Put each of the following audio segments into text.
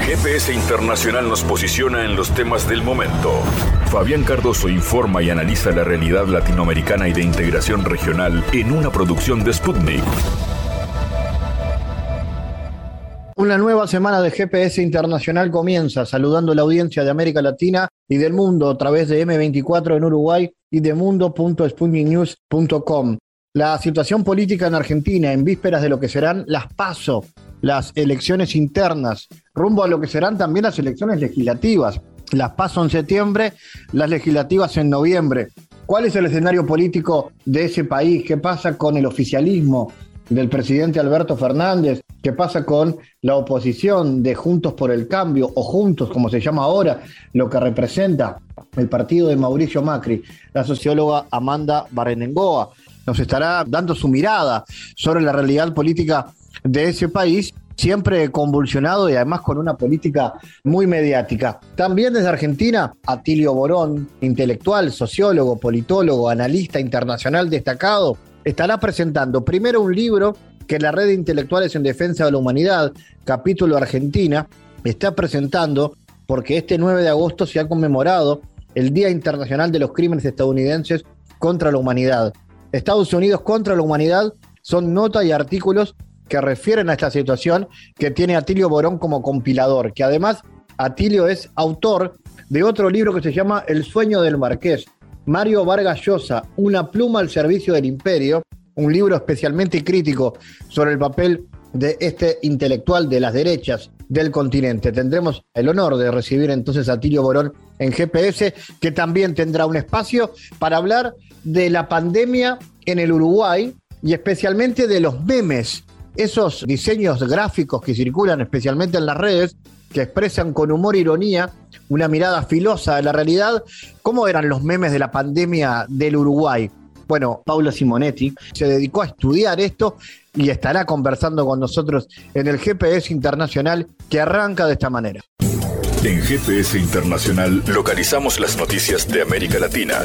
GPS Internacional nos posiciona en los temas del momento. Fabián Cardoso informa y analiza la realidad latinoamericana y de integración regional en una producción de Sputnik. Una nueva semana de GPS Internacional comienza, saludando a la audiencia de América Latina y del mundo a través de M24 en Uruguay y de mundo.sputniknews.com. La situación política en Argentina en vísperas de lo que serán las PASO, las elecciones internas, rumbo a lo que serán también las elecciones legislativas. Las PASO en septiembre, las legislativas en noviembre. ¿Cuál es el escenario político de ese país? ¿Qué pasa con el oficialismo del presidente Alberto Fernández? ¿Qué pasa con la oposición de Juntos por el Cambio, o Juntos, como se llama ahora, lo que representa el partido de Mauricio Macri? La socióloga Amanda Barrenengoa nos estará dando su mirada sobre la realidad política de ese país, siempre convulsionado y además con una política muy mediática. También desde Argentina, Atilio Borón, intelectual, sociólogo, politólogo, analista internacional destacado, estará presentando primero un libro que la Red de Intelectuales en Defensa de la Humanidad, capítulo Argentina, está presentando porque este 9 de agosto se ha conmemorado el Día Internacional de los Crímenes Estadounidenses contra la Humanidad. Estados Unidos contra la Humanidad son notas y artículos que refieren a esta situación que tiene Atilio Borón como compilador, que además Atilio es autor de otro libro que se llama El sueño del Marqués. Mario Vargas Llosa, una pluma al servicio del imperio, un libro especialmente crítico sobre el papel de este intelectual de las derechas del continente. Tendremos el honor de recibir entonces a Atilio Borón en GPS, que también tendrá un espacio para hablar de la pandemia en el Uruguay y especialmente de los memes, esos diseños gráficos que circulan especialmente en las redes, que expresan con humor e ironía una mirada filosa de la realidad. ¿Cómo eran los memes de la pandemia del Uruguay? Bueno, Paula Simonetti se dedicó a estudiar esto y estará conversando con nosotros en el GPS Internacional, que arranca de esta manera. En GPS Internacional localizamos las noticias de América Latina.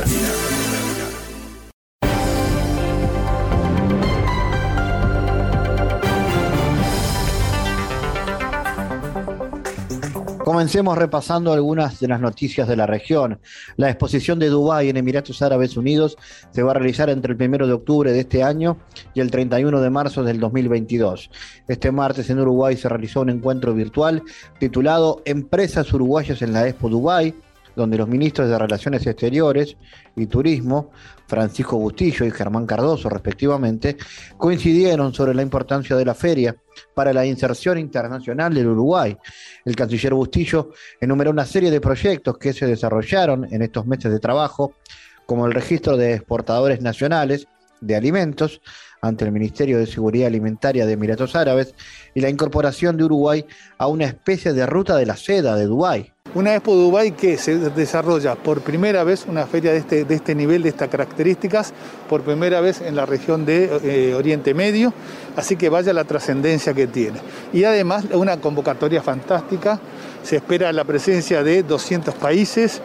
Comencemos repasando algunas de las noticias de la región. La exposición de Dubái en Emiratos Árabes Unidos se va a realizar entre el 1 de octubre de este año y el 31 de marzo del 2022. Este martes en Uruguay se realizó un encuentro virtual titulado Empresas Uruguayas en la Expo Dubái, donde los ministros de Relaciones Exteriores y Turismo, Francisco Bustillo y Germán Cardoso, respectivamente, coincidieron sobre la importancia de la feria para la inserción internacional del Uruguay. El canciller Bustillo enumeró una serie de proyectos que se desarrollaron en estos meses de trabajo, como el registro de exportadores nacionales de alimentos ante el Ministerio de Seguridad Alimentaria de Emiratos Árabes y la incorporación de Uruguay a una especie de ruta de la seda de Dubái. Una Expo Dubái que se desarrolla por primera vez, una feria de este nivel, de estas características, por primera vez en la región de Oriente Medio, así que vaya la trascendencia que tiene. Y además una convocatoria fantástica, se espera la presencia de 200 países,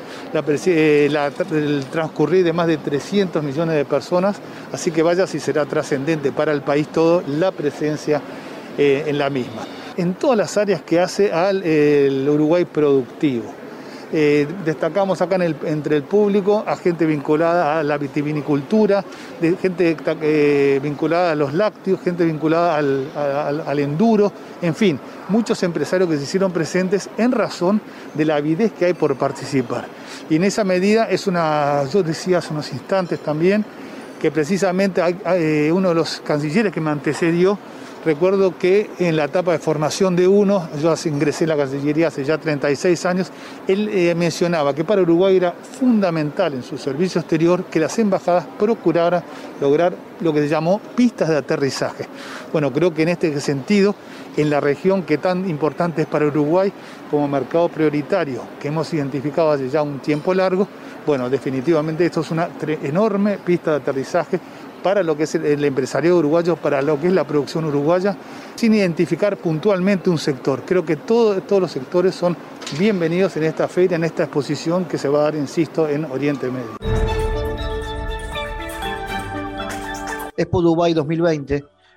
el transcurrir de más de 300 millones de personas, así que vaya si será trascendente para el país todo la presencia en la misma. En todas las áreas que hace al Uruguay productivo. Destacamos acá entre el público a gente vinculada a la vitivinicultura, gente vinculada a los lácteos, gente vinculada al enduro, en fin, muchos empresarios que se hicieron presentes en razón de la avidez que hay por participar. Y en esa medida yo decía hace unos instantes también, que precisamente uno de los cancilleres que me antecedió, recuerdo que en la etapa de formación de yo ingresé en la Cancillería hace ya 36 años, él mencionaba que para Uruguay era fundamental en su servicio exterior que las embajadas procuraran lograr lo que se llamó pistas de aterrizaje. Bueno, creo que en este sentido, en la región que tan importante es para Uruguay como mercado prioritario, que hemos identificado hace ya un tiempo largo, bueno, definitivamente esto es una enorme pista de aterrizaje para lo que es el empresariado uruguayo, para lo que es la producción uruguaya, sin identificar puntualmente un sector. Creo que todos los sectores son bienvenidos en esta feria, en esta exposición que se va a dar, insisto, en Oriente Medio. Expo Dubái 2020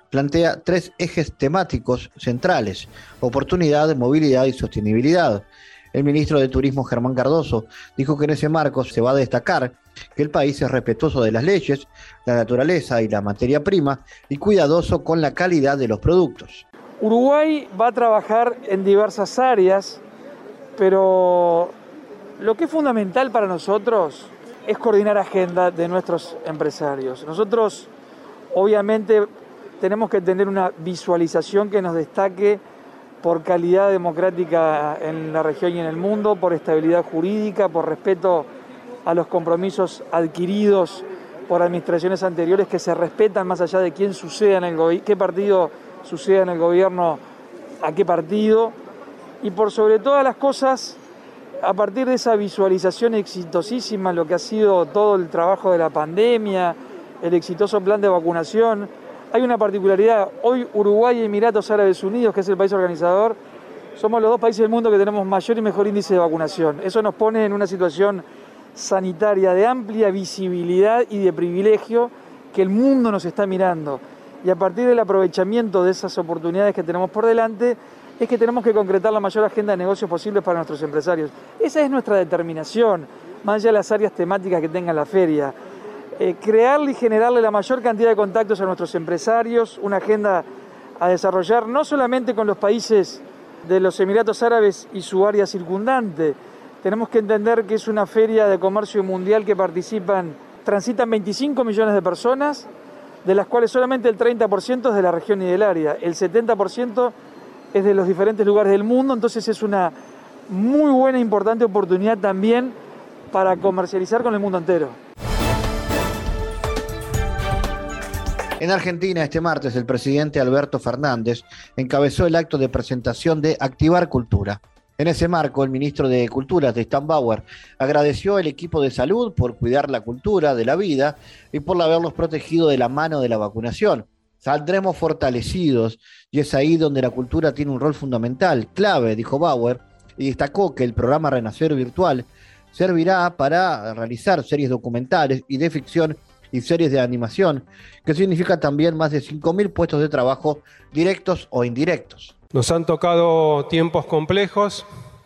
plantea 3 ejes temáticos centrales: oportunidad, movilidad y sostenibilidad. El ministro de Turismo, Germán Cardoso, dijo que en ese marco se va a destacar que el país es respetuoso de las leyes, la naturaleza y la materia prima y cuidadoso con la calidad de los productos. Uruguay va a trabajar en diversas áreas, pero lo que es fundamental para nosotros es coordinar agenda de nuestros empresarios. Nosotros, obviamente, tenemos que tener una visualización que nos destaque por calidad democrática en la región y en el mundo, por estabilidad jurídica, por respeto a los compromisos adquiridos por administraciones anteriores que se respetan más allá de quién suceda en el gobierno, qué partido suceda en el gobierno, a qué partido. Y por sobre todas las cosas, a partir de esa visualización exitosísima, lo que ha sido todo el trabajo de la pandemia, el exitoso plan de vacunación, hay una particularidad. Hoy Uruguay y Emiratos Árabes Unidos, que es el país organizador, somos los 2 países del mundo que tenemos mayor y mejor índice de vacunación. Eso nos pone en una situación sanitaria de amplia visibilidad y de privilegio que el mundo nos está mirando. Y a partir del aprovechamiento de esas oportunidades que tenemos por delante, es que tenemos que concretar la mayor agenda de negocios posibles para nuestros empresarios. Esa es nuestra determinación, más allá de las áreas temáticas que tenga la feria. Crearle y generarle la mayor cantidad de contactos a nuestros empresarios, una agenda a desarrollar no solamente con los países de los Emiratos Árabes y su área circundante. Tenemos que entender que es una feria de comercio mundial que transitan 25 millones de personas, de las cuales solamente el 30% es de la región y del área. El 70% es de los diferentes lugares del mundo, entonces es una muy buena e importante oportunidad también para comercializar con el mundo entero. En Argentina, este martes, el presidente Alberto Fernández encabezó el acto de presentación de Activar Cultura. En ese marco, el ministro de Cultura, Tristán Bauer, agradeció al equipo de salud por cuidar la cultura de la vida y por haberlos protegido de la mano de la vacunación. Saldremos fortalecidos y es ahí donde la cultura tiene un rol fundamental, clave, dijo Bauer, y destacó que el programa Renacer Virtual servirá para realizar series documentales y de ficción y series de animación, que significa también más de 5.000 puestos de trabajo directos o indirectos. Nos han tocado tiempos complejos.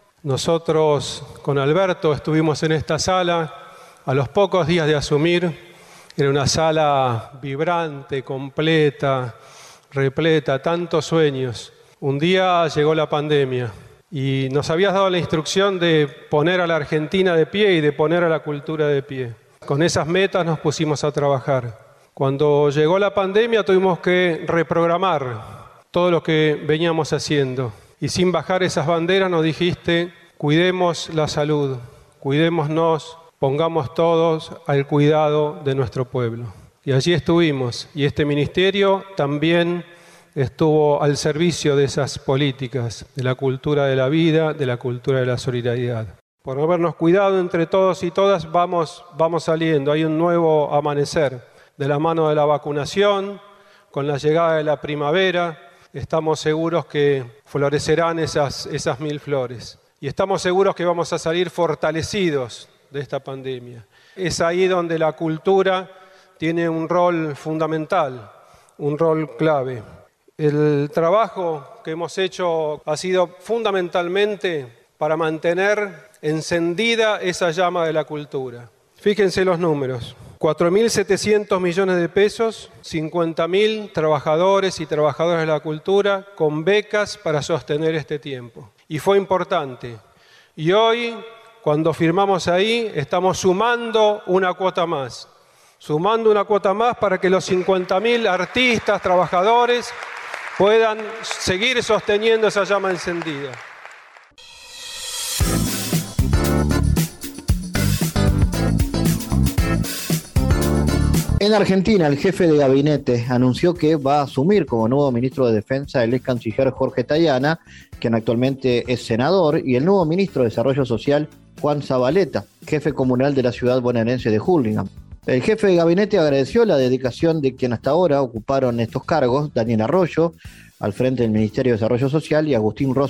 Nosotros con Alberto estuvimos en esta sala a los pocos días de asumir. Era una sala vibrante, completa, repleta, tantos sueños. Un día llegó la pandemia y nos habías dado la instrucción de poner a la Argentina de pie y de poner a la cultura de pie. Con esas metas nos pusimos a trabajar. Cuando llegó la pandemia tuvimos que reprogramar todo lo que veníamos haciendo. Y sin bajar esas banderas nos dijiste, cuidemos la salud, cuidémonos, pongamos todos al cuidado de nuestro pueblo. Y allí estuvimos. Y este ministerio también estuvo al servicio de esas políticas, de la cultura de la vida, de la cultura de la solidaridad. Por habernos cuidado entre todos y todas, vamos saliendo. Hay un nuevo amanecer de la mano de la vacunación, con la llegada de la primavera. Estamos seguros que florecerán esas 1.000 flores. Y estamos seguros que vamos a salir fortalecidos de esta pandemia. Es ahí donde la cultura tiene un rol fundamental, un rol clave. El trabajo que hemos hecho ha sido fundamentalmente para mantener encendida esa llama de la cultura. Fíjense los números. 4.700 millones de pesos, 50.000 trabajadores y trabajadoras de la cultura con becas para sostener este tiempo. Y fue importante. Y hoy, cuando firmamos ahí, estamos sumando una cuota más. Sumando una cuota más para que los 50.000 artistas, trabajadores, puedan seguir sosteniendo esa llama encendida. En Argentina, el jefe de gabinete anunció que va a asumir como nuevo ministro de Defensa el ex canciller Jorge Tayana, quien actualmente es senador, y el nuevo ministro de Desarrollo Social, Juan Zabaleta, jefe comunal de la ciudad bonaerense de Hurlingham. El jefe de gabinete agradeció la dedicación de quien hasta ahora ocuparon estos cargos, Daniel Arroyo, al frente del Ministerio de Desarrollo Social, y Agustín Rossi,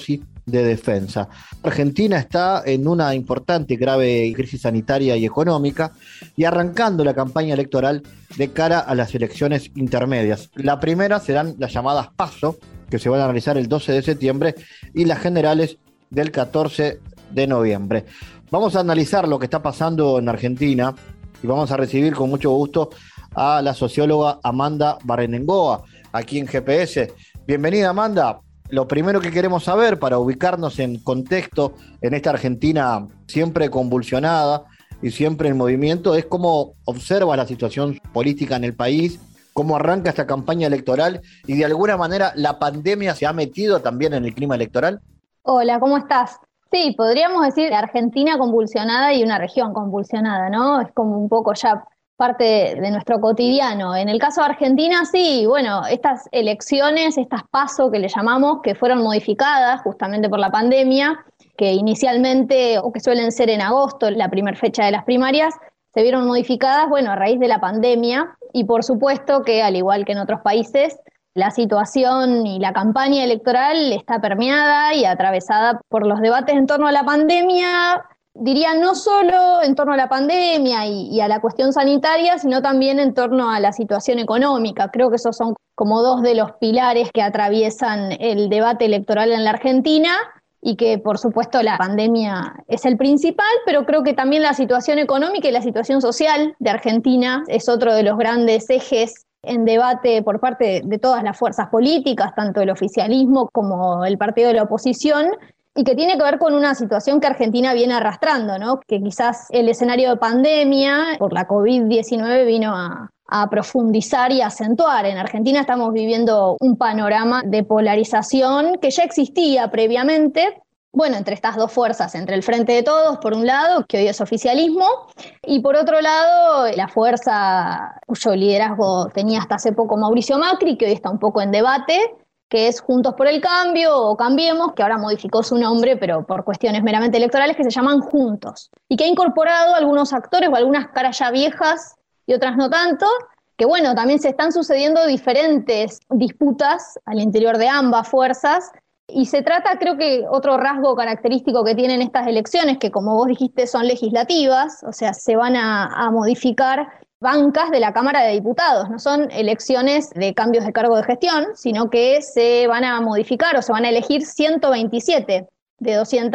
de defensa. Argentina está en una importante y grave crisis sanitaria y económica y arrancando la campaña electoral de cara a las elecciones intermedias. La primera serán las llamadas PASO, que se van a realizar el 12 de septiembre, y las generales del 14 de noviembre. Vamos a analizar lo que está pasando en Argentina y vamos a recibir con mucho gusto a la socióloga Amanda Barrenengoa, aquí en GPS. Bienvenida, Amanda. Lo primero que queremos saber para ubicarnos en contexto en esta Argentina siempre convulsionada y siempre en movimiento es cómo observa la situación política en el país, cómo arranca esta campaña electoral y de alguna manera la pandemia se ha metido también en el clima electoral. Hola, ¿cómo estás? Sí, podríamos decir Argentina convulsionada y una región convulsionada, ¿no? Es como un poco ya parte de nuestro cotidiano. En el caso de Argentina, sí, bueno, estas elecciones, estas PASO que le llamamos, que fueron modificadas justamente por la pandemia, que inicialmente, o que suelen ser en agosto, la primera fecha de las primarias, se vieron modificadas, bueno, a raíz de la pandemia, y por supuesto que, al igual que en otros países, la situación y la campaña electoral está permeada y atravesada por los debates en torno a la pandemia, diría no solo en torno a la pandemia y a la cuestión sanitaria, sino también en torno a la situación económica. Creo que esos son como dos de los pilares que atraviesan el debate electoral en la Argentina y que por supuesto la pandemia es el principal, pero creo que también la situación económica y la situación social de Argentina es otro de los grandes ejes en debate por parte de todas las fuerzas políticas, tanto el oficialismo como el partido de la oposición, y que tiene que ver con una situación que Argentina viene arrastrando, ¿no? Que quizás el escenario de pandemia por la COVID-19 vino a profundizar y a acentuar. En Argentina estamos viviendo un panorama de polarización que ya existía previamente, bueno, entre estas dos fuerzas, entre el Frente de Todos, por un lado, que hoy es oficialismo, y por otro lado, la fuerza cuyo liderazgo tenía hasta hace poco Mauricio Macri, que hoy está un poco en debate, que es Juntos por el Cambio o Cambiemos, que ahora modificó su nombre, pero por cuestiones meramente electorales, que se llaman Juntos, y que ha incorporado algunos actores o algunas caras ya viejas y otras no tanto, que bueno, también se están sucediendo diferentes disputas al interior de ambas fuerzas, y se trata, creo que otro rasgo característico que tienen estas elecciones, que como vos dijiste son legislativas, o sea, se van a modificar bancas de la Cámara de Diputados, no son elecciones de cambios de cargo de gestión, sino que se van a modificar o se van a elegir 127 de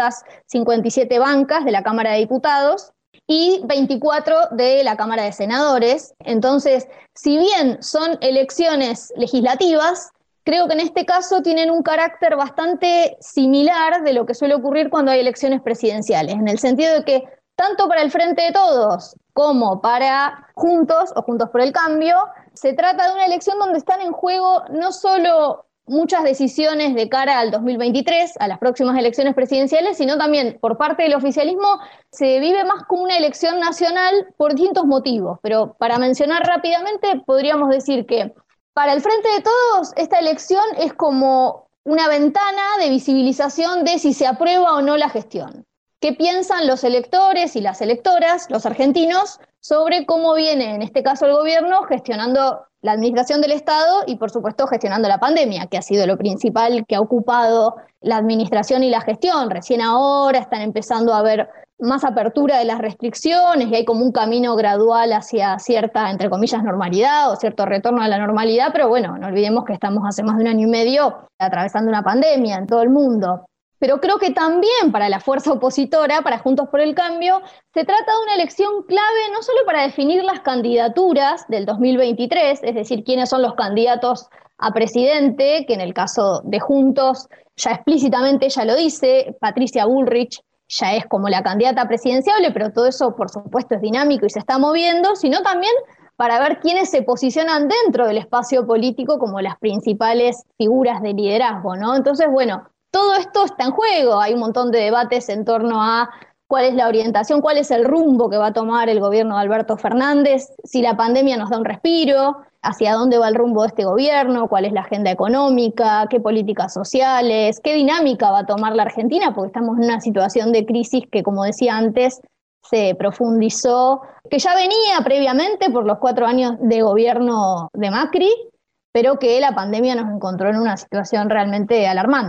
257 bancas de la Cámara de Diputados y 24 de la Cámara de Senadores. Entonces, si bien son elecciones legislativas, creo que en este caso tienen un carácter bastante similar de lo que suele ocurrir cuando hay elecciones presidenciales, en el sentido de que tanto para el Frente de Todos como para Juntos o Juntos por el Cambio, se trata de una elección donde están en juego no solo muchas decisiones de cara al 2023, a las próximas elecciones presidenciales, sino también por parte del oficialismo se vive más como una elección nacional por distintos motivos. Pero para mencionar rápidamente, podríamos decir que para el Frente de Todos esta elección es como una ventana de visibilización de si se aprueba o no la gestión. ¿Qué piensan los electores y las electoras, los argentinos, sobre cómo viene, en este caso el gobierno, gestionando la administración del Estado y, por supuesto, gestionando la pandemia, que ha sido lo principal que ha ocupado la administración y la gestión? Recién ahora están empezando a haber más apertura de las restricciones y hay como un camino gradual hacia cierta, entre comillas, normalidad o cierto retorno a la normalidad, pero bueno, no olvidemos que estamos hace más de 1 año y medio atravesando una pandemia en todo el mundo. Pero creo que también para la fuerza opositora, para Juntos por el Cambio, se trata de una elección clave no solo para definir las candidaturas del 2023, es decir, quiénes son los candidatos a presidente, que en el caso de Juntos ya explícitamente ella lo dice, Patricia Bullrich ya es como la candidata presidenciable, pero todo eso por supuesto es dinámico y se está moviendo, sino también para ver quiénes se posicionan dentro del espacio político como las principales figuras de liderazgo, ¿no? Entonces, bueno, todo esto está en juego, hay un montón de debates en torno a cuál es la orientación, cuál es el rumbo que va a tomar el gobierno de Alberto Fernández, si la pandemia nos da un respiro, hacia dónde va el rumbo de este gobierno, cuál es la agenda económica, qué políticas sociales, qué dinámica va a tomar la Argentina, porque estamos en una situación de crisis que, como decía antes, se profundizó, que ya venía previamente por los 4 años de gobierno de Macri, pero que la pandemia nos encontró en una situación realmente alarmante.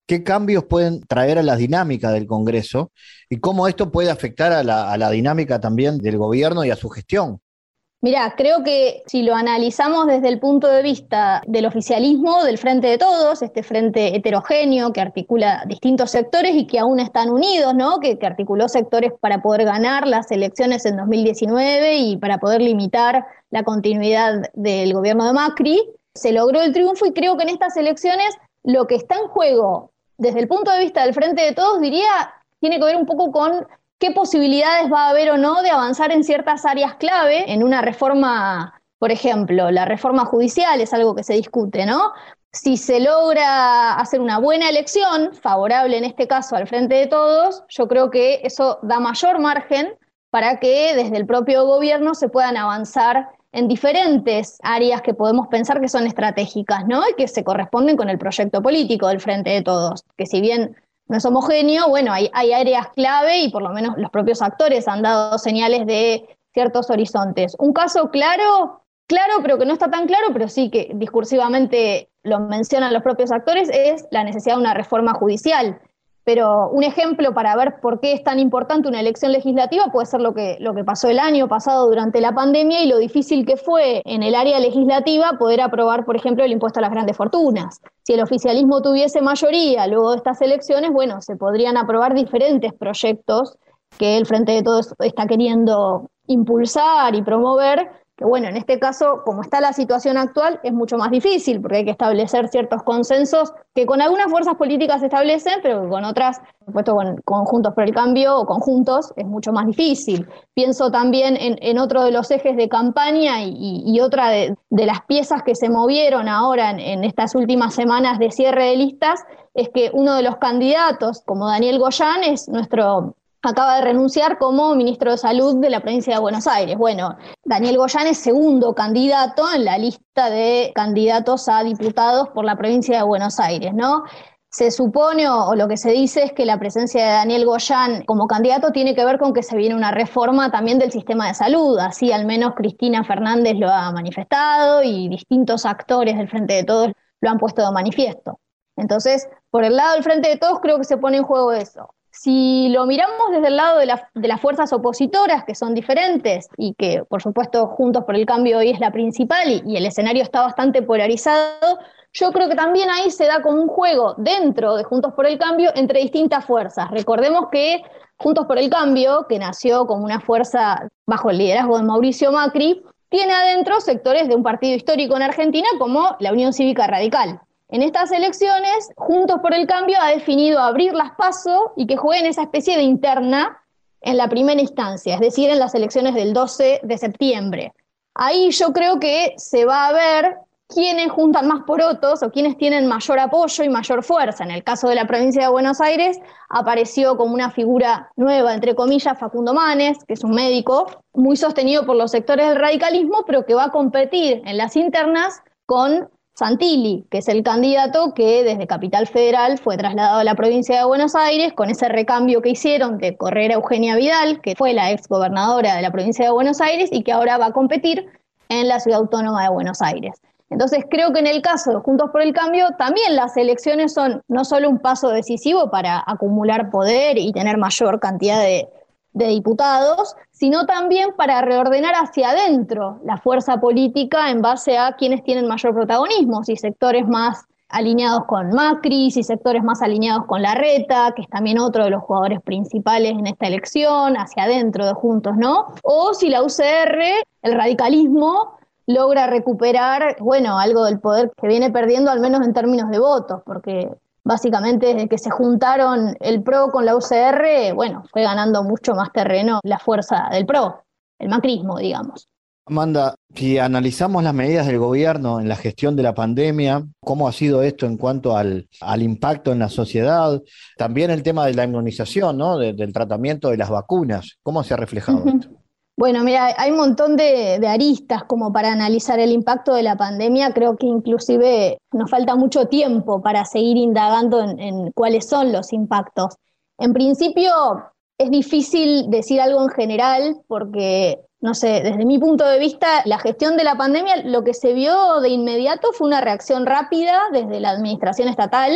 ¿qué cambios pueden traer a la dinámica del Congreso y cómo esto puede afectar a la dinámica también del gobierno y a su gestión? Mirá, creo que si lo analizamos desde el punto de vista del oficialismo, del Frente de Todos, este frente heterogéneo que articula distintos sectores y que aún están unidos, ¿no? Que articuló sectores para poder ganar las elecciones en 2019 y para poder limitar la continuidad del gobierno de Macri, se logró el triunfo y creo que en estas elecciones lo que está en juego desde el punto de vista del Frente de Todos, diría, tiene que ver un poco con qué posibilidades va a haber o no de avanzar en ciertas áreas clave en una reforma, por ejemplo, la reforma judicial es algo que se discute, ¿no? Si se logra hacer una buena elección, favorable en este caso al Frente de Todos, yo creo que eso da mayor margen para que desde el propio gobierno se puedan avanzar en diferentes áreas que podemos pensar que son estratégicas, ¿no? Y que se corresponden con el proyecto político del Frente de Todos, que si bien no es homogéneo, bueno, hay áreas clave y por lo menos los propios actores han dado señales de ciertos horizontes. Un caso claro, pero que no está tan claro, pero sí que discursivamente lo mencionan los propios actores, es la necesidad de una reforma judicial. Pero un ejemplo para ver por qué es tan importante una elección legislativa puede ser lo que pasó el año pasado durante la pandemia y lo difícil que fue en el área legislativa poder aprobar, por ejemplo, el impuesto a las grandes fortunas. Si el oficialismo tuviese mayoría luego de estas elecciones, bueno, se podrían aprobar diferentes proyectos que el Frente de Todos está queriendo impulsar y promover, que bueno, en este caso, como está la situación actual, es mucho más difícil, porque hay que establecer ciertos consensos que con algunas fuerzas políticas se establecen, pero que con otras, por supuesto, con Juntos por el Cambio o conjuntos, es mucho más difícil. Pienso también en otro de los ejes de campaña y otra de las piezas que se movieron ahora en estas últimas semanas de cierre de listas, es que uno de los candidatos, como Daniel Goyán, acaba de renunciar como ministro de Salud de la provincia de Buenos Aires. Bueno, Daniel Goyán es segundo candidato en la lista de candidatos a diputados por la provincia de Buenos Aires, ¿no? Se supone, o lo que se dice es que la presencia de Daniel Goyán como candidato tiene que ver con que se viene una reforma también del sistema de salud, así al menos Cristina Fernández lo ha manifestado y distintos actores del Frente de Todos lo han puesto de manifiesto. Entonces, por el lado del Frente de Todos creo que se pone en juego eso. Si lo miramos desde el lado de las fuerzas opositoras, que son diferentes y que, por supuesto, Juntos por el Cambio hoy es la principal y el escenario está bastante polarizado, yo creo que también ahí se da como un juego dentro de Juntos por el Cambio entre distintas fuerzas. Recordemos que Juntos por el Cambio, que nació como una fuerza bajo el liderazgo de Mauricio Macri, tiene adentro sectores de un partido histórico en Argentina como la Unión Cívica Radical. En estas elecciones, Juntos por el Cambio ha definido abrir las PASO y que jueguen esa especie de interna en la primera instancia, es decir, en las elecciones del 12 de septiembre. Ahí yo creo que se va a ver quiénes juntan más porotos o quiénes tienen mayor apoyo y mayor fuerza. En el caso de la provincia de Buenos Aires apareció como una figura nueva, entre comillas, Facundo Manes, que es un médico muy sostenido por los sectores del radicalismo, pero que va a competir en las internas con Santilli, que es el candidato que desde Capital Federal fue trasladado a la provincia de Buenos Aires con ese recambio que hicieron de correr a Eugenia Vidal, que fue la ex gobernadora de la provincia de Buenos Aires y que ahora va a competir en la Ciudad Autónoma de Buenos Aires. Entonces creo que en el caso de Juntos por el Cambio también las elecciones son no solo un paso decisivo para acumular poder y tener mayor cantidad de diputados, sino también para reordenar hacia adentro la fuerza política en base a quienes tienen mayor protagonismo, si sectores más alineados con Macri, si sectores más alineados con Larreta, que es también otro de los jugadores principales en esta elección, hacia adentro de Juntos, ¿no? O si la UCR, el radicalismo, logra recuperar, bueno, algo del poder que viene perdiendo, al menos en términos de votos, porque básicamente desde que se juntaron el PRO con la UCR, bueno, fue ganando mucho más terreno la fuerza del PRO, el macrismo, digamos. Amanda, si analizamos las medidas del gobierno en la gestión de la pandemia, cómo ha sido esto en cuanto al impacto en la sociedad, también el tema de la inmunización, ¿no? Del tratamiento de las vacunas, ¿cómo se ha reflejado esto? Bueno, mira, hay un montón de aristas como para analizar el impacto de la pandemia. Creo que inclusive nos falta mucho tiempo para seguir indagando en cuáles son los impactos. En principio es difícil decir algo en general porque, no sé, desde mi punto de vista, la gestión de la pandemia, lo que se vio de inmediato fue una reacción rápida desde la administración estatal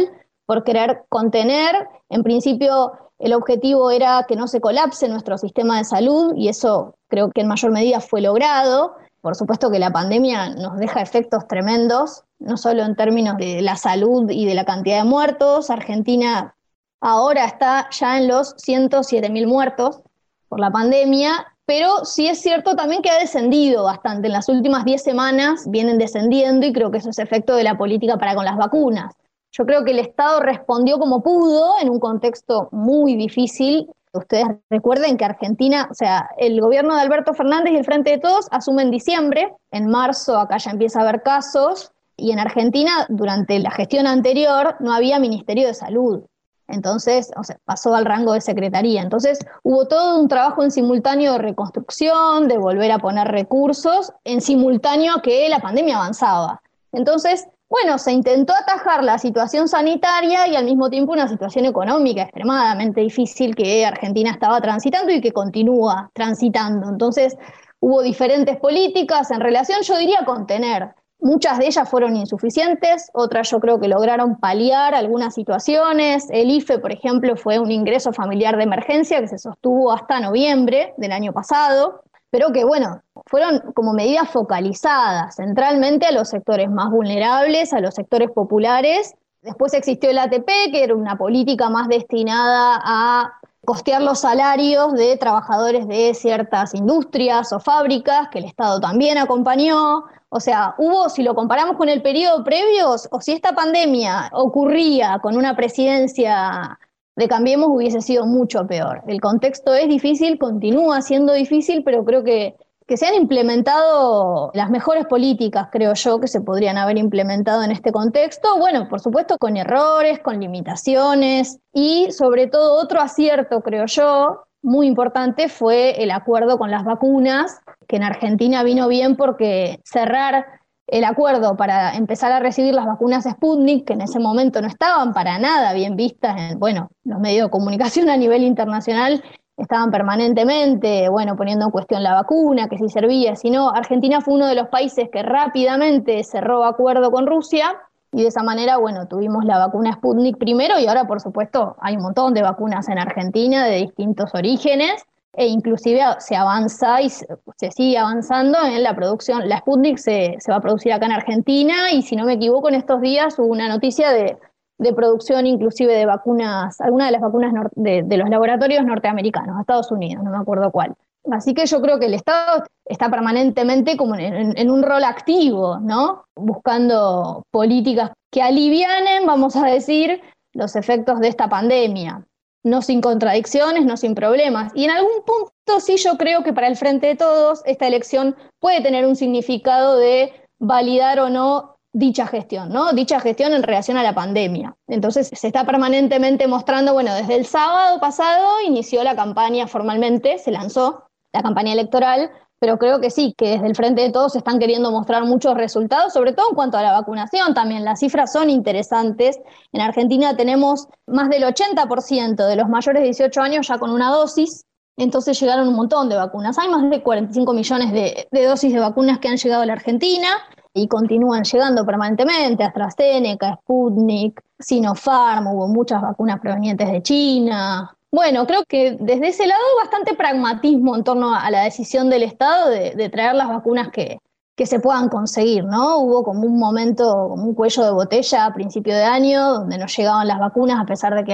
por querer contener. En principio, el objetivo era que no se colapse nuestro sistema de salud y eso creo que en mayor medida fue logrado. Por supuesto que la pandemia nos deja efectos tremendos, no solo en términos de la salud y de la cantidad de muertos. Argentina ahora está ya en los 107.000 muertos por la pandemia, pero sí es cierto también que ha descendido bastante. En las últimas 10 semanas vienen descendiendo y creo que eso es efecto de la política para con las vacunas. Yo creo que el Estado respondió como pudo en un contexto muy difícil. Ustedes recuerden que Argentina, o sea, el gobierno de Alberto Fernández y el Frente de Todos asume en diciembre, en marzo acá ya empieza a haber casos, y en Argentina durante la gestión anterior no había Ministerio de Salud. Entonces, o sea, pasó al rango de secretaría. Entonces, hubo todo un trabajo en simultáneo de reconstrucción, de volver a poner recursos, en simultáneo a que la pandemia avanzaba. Entonces, bueno, se intentó atajar la situación sanitaria y al mismo tiempo una situación económica extremadamente difícil que Argentina estaba transitando y que continúa transitando. Entonces, hubo diferentes políticas en relación, yo diría, a contener. Muchas de ellas fueron insuficientes, otras yo creo que lograron paliar algunas situaciones. El IFE, por ejemplo, fue un ingreso familiar de emergencia que se sostuvo hasta noviembre del año pasado, pero que, bueno, fueron como medidas focalizadas centralmente a los sectores más vulnerables, a los sectores populares. Después existió el ATP, que era una política más destinada a costear los salarios de trabajadores de ciertas industrias o fábricas, que el Estado también acompañó. O sea, hubo, si lo comparamos con el periodo previo, o si esta pandemia ocurría con una presidencia de Cambiemos, hubiese sido mucho peor. El contexto es difícil, continúa siendo difícil, pero creo que se han implementado las mejores políticas, creo yo, que se podrían haber implementado en este contexto. Bueno, por supuesto, con errores, con limitaciones y sobre todo otro acierto, creo yo, muy importante fue el acuerdo con las vacunas, que en Argentina vino bien porque cerrar el acuerdo para empezar a recibir las vacunas Sputnik, que en ese momento no estaban para nada bien vistas en, bueno, los medios de comunicación a nivel internacional, estaban permanentemente, bueno, poniendo en cuestión la vacuna, que si servía, si no. Argentina fue uno de los países que rápidamente cerró acuerdo con Rusia y de esa manera, bueno, tuvimos la vacuna Sputnik primero y ahora, por supuesto, hay un montón de vacunas en Argentina de distintos orígenes e inclusive se avanza y se sigue avanzando en la producción. La Sputnik se va a producir acá en Argentina y si no me equivoco, en estos días hubo una noticia de producción inclusive de vacunas, algunas de las vacunas de los laboratorios norteamericanos, Estados Unidos, no me acuerdo cuál. Así que yo creo que el Estado está permanentemente como en un rol activo, ¿no? Buscando políticas que alivianen, vamos a decir, los efectos de esta pandemia. No sin contradicciones, no sin problemas. Y en algún punto sí yo creo que para el Frente de Todos esta elección puede tener un significado de validar o no dicha gestión, ¿no? Dicha gestión en relación a la pandemia. Entonces se está permanentemente mostrando, bueno, desde el sábado pasado inició la campaña formalmente, se lanzó la campaña electoral, pero creo que sí, que desde el Frente de Todos se están queriendo mostrar muchos resultados, sobre todo en cuanto a la vacunación también. Las cifras son interesantes. En Argentina tenemos más del 80% de los mayores de 18 años ya con una dosis, entonces llegaron un montón de vacunas. Hay más de 45 millones de dosis de vacunas que han llegado a la Argentina y continúan llegando permanentemente, AstraZeneca, Sputnik, Sinopharm, hubo muchas vacunas provenientes de China. Bueno, creo que desde ese lado bastante pragmatismo en torno a la decisión del Estado de traer las vacunas que se puedan conseguir, ¿no? Hubo como un momento, como un cuello de botella a principio de año, donde no llegaban las vacunas a pesar de que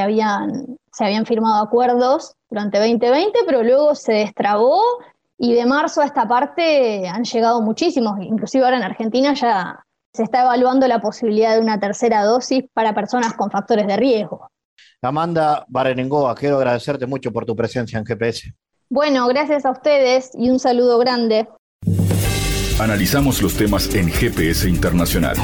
se habían firmado acuerdos durante 2020, pero luego se destrabó y de marzo a esta parte han llegado muchísimos. Inclusive ahora en Argentina ya se está evaluando la posibilidad de una tercera dosis para personas con factores de riesgo. Amanda Barenengoa, quiero agradecerte mucho por tu presencia en GPS. Bueno, gracias a ustedes y un saludo grande. Analizamos los temas en GPS Internacional.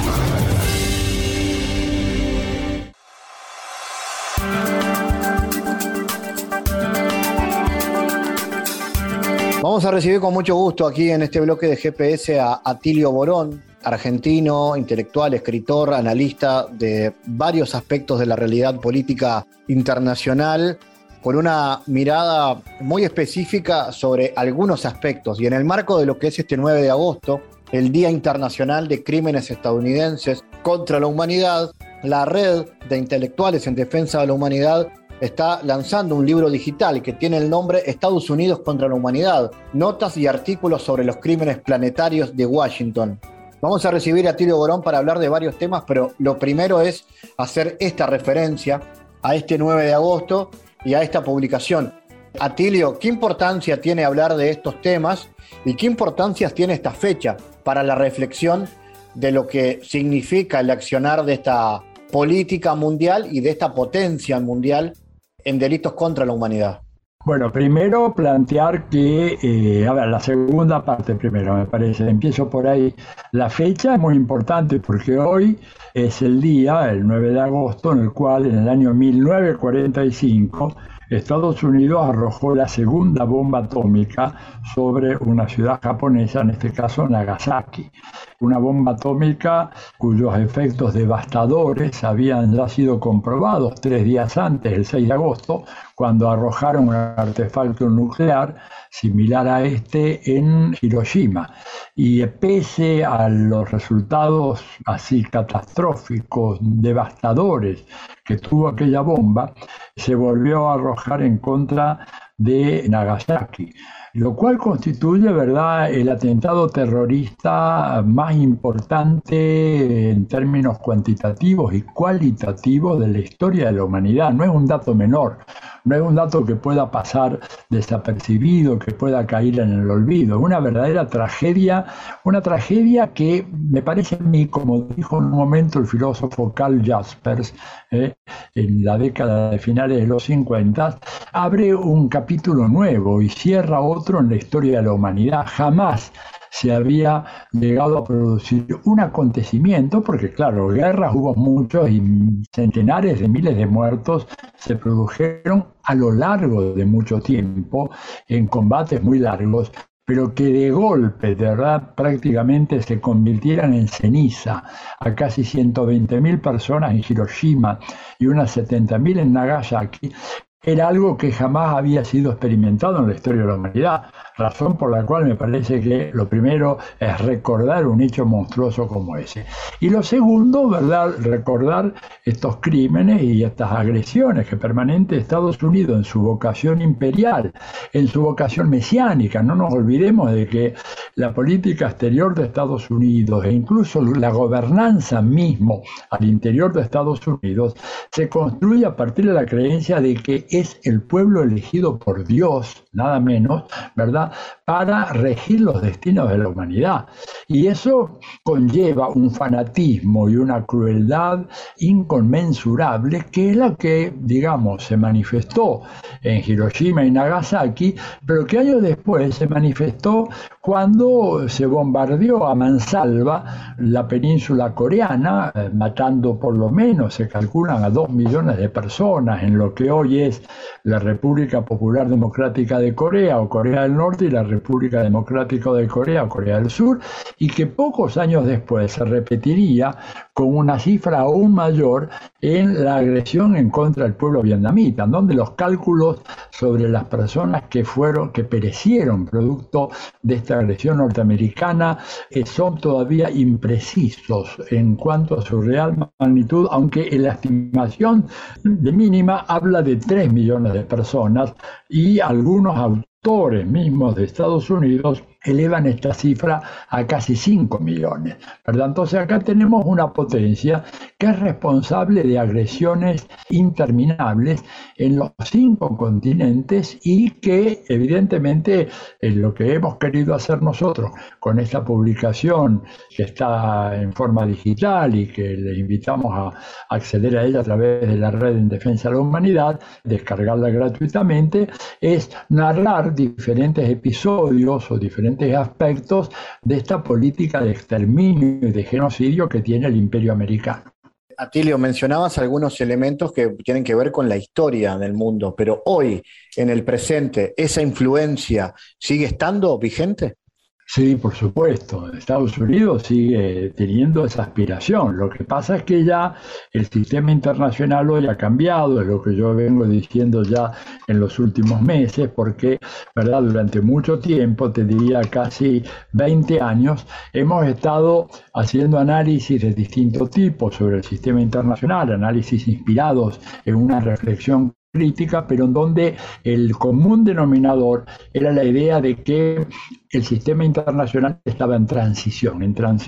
Vamos a recibir con mucho gusto aquí en este bloque de GPS a Atilio Borón, argentino, intelectual, escritor, analista de varios aspectos de la realidad política internacional, con una mirada muy específica sobre algunos aspectos. Y en el marco de lo que es este 9 de agosto, el Día Internacional de Crímenes Estadounidenses contra la Humanidad, la red de intelectuales en defensa de la humanidad está lanzando un libro digital que tiene el nombre Estados Unidos contra la humanidad, notas y artículos sobre los crímenes planetarios de Washington. Vamos a recibir a Atilio Borón para hablar de varios temas, pero lo primero es hacer esta referencia a este 9 de agosto y a esta publicación. Atilio, ¿qué importancia tiene hablar de estos temas y qué importancia tiene esta fecha para la reflexión de lo que significa el accionar de esta política mundial y de esta potencia mundial en delitos contra la humanidad? Bueno, primero plantear que, la segunda parte primero, me parece, empiezo por ahí. La fecha es muy importante porque hoy es el día, el 9 de agosto, en el cual en el año 1945 Estados Unidos arrojó la segunda bomba atómica sobre una ciudad japonesa, en este caso Nagasaki. Una bomba atómica cuyos efectos devastadores habían ya sido comprobados 3 días antes, el 6 de agosto, cuando arrojaron un artefacto nuclear similar a este en Hiroshima. Y pese a los resultados así catastróficos, devastadores que tuvo aquella bomba, se volvió a arrojar en contra de Nagasaki, lo cual constituye, ¿verdad?, el atentado terrorista más importante en términos cuantitativos y cualitativos de la historia de la humanidad. No es un dato menor, no es un dato que pueda pasar desapercibido, que pueda caer en el olvido. Es una verdadera tragedia, una tragedia que me parece a mí, como dijo en un momento el filósofo Karl Jaspers, en la década de finales de los 50, abre un capítulo nuevo y cierra otro en la historia de la humanidad. Jamás se había llegado a producir un acontecimiento, porque claro, guerras hubo muchos y centenares de miles de muertos se produjeron a lo largo de mucho tiempo, en combates muy largos, pero que de golpe, de verdad, prácticamente se convirtieran en ceniza a casi 120.000 personas en Hiroshima y unas 70.000 en Nagasaki, era algo que jamás había sido experimentado en la historia de la humanidad, razón por la cual me parece que lo primero es recordar un hecho monstruoso como ese. Y lo segundo, ¿verdad?, recordar estos crímenes y estas agresiones que permanente Estados Unidos, en su vocación imperial, en su vocación mesiánica. No nos olvidemos de que la política exterior de Estados Unidos e incluso la gobernanza mismo al interior de Estados Unidos se construye a partir de la creencia de que es el pueblo elegido por Dios, nada menos, ¿verdad?, para regir los destinos de la humanidad. Y eso conlleva un fanatismo y una crueldad inconmensurable, que es la que, digamos, se manifestó en Hiroshima y Nagasaki, pero que años después se manifestó cuando se bombardeó a mansalva la península coreana, matando por lo menos, se calculan, a 2 millones de personas en lo que hoy es la República Popular Democrática de Corea o Corea del Norte y la República Democrática de Corea o Corea del Sur, y que pocos años después se repetiría con una cifra aún mayor en la agresión en contra del pueblo vietnamita, donde los cálculos sobre las personas que perecieron producto de esta agresión norteamericana son todavía imprecisos en cuanto a su real magnitud, aunque la estimación de mínima habla de 3 millones de personas, y algunos autores mismos de Estados Unidos elevan esta cifra a casi 5 millones, ¿verdad? Entonces acá tenemos una potencia que es responsable de agresiones interminables en los 5 continentes y que evidentemente es lo que hemos querido hacer nosotros con esta publicación que está en forma digital y que les invitamos a acceder a ella a través de la Red en Defensa de la Humanidad, descargarla gratuitamente, es narrar diferentes episodios o diferentes aspectos de esta política de exterminio y de genocidio que tiene el Imperio americano. Atilio, mencionabas algunos elementos que tienen que ver con la historia del mundo, pero hoy, en el presente, ¿esa influencia sigue estando vigente? Sí, por supuesto. Estados Unidos sigue teniendo esa aspiración. Lo que pasa es que ya el sistema internacional hoy ha cambiado, es lo que yo vengo diciendo ya en los últimos meses, porque ¿verdad? Durante mucho tiempo, te diría casi 20 años, hemos estado haciendo análisis de distintos tipos sobre el sistema internacional, análisis inspirados en una reflexión crítica, pero en donde el común denominador era la idea de que el sistema internacional estaba en transición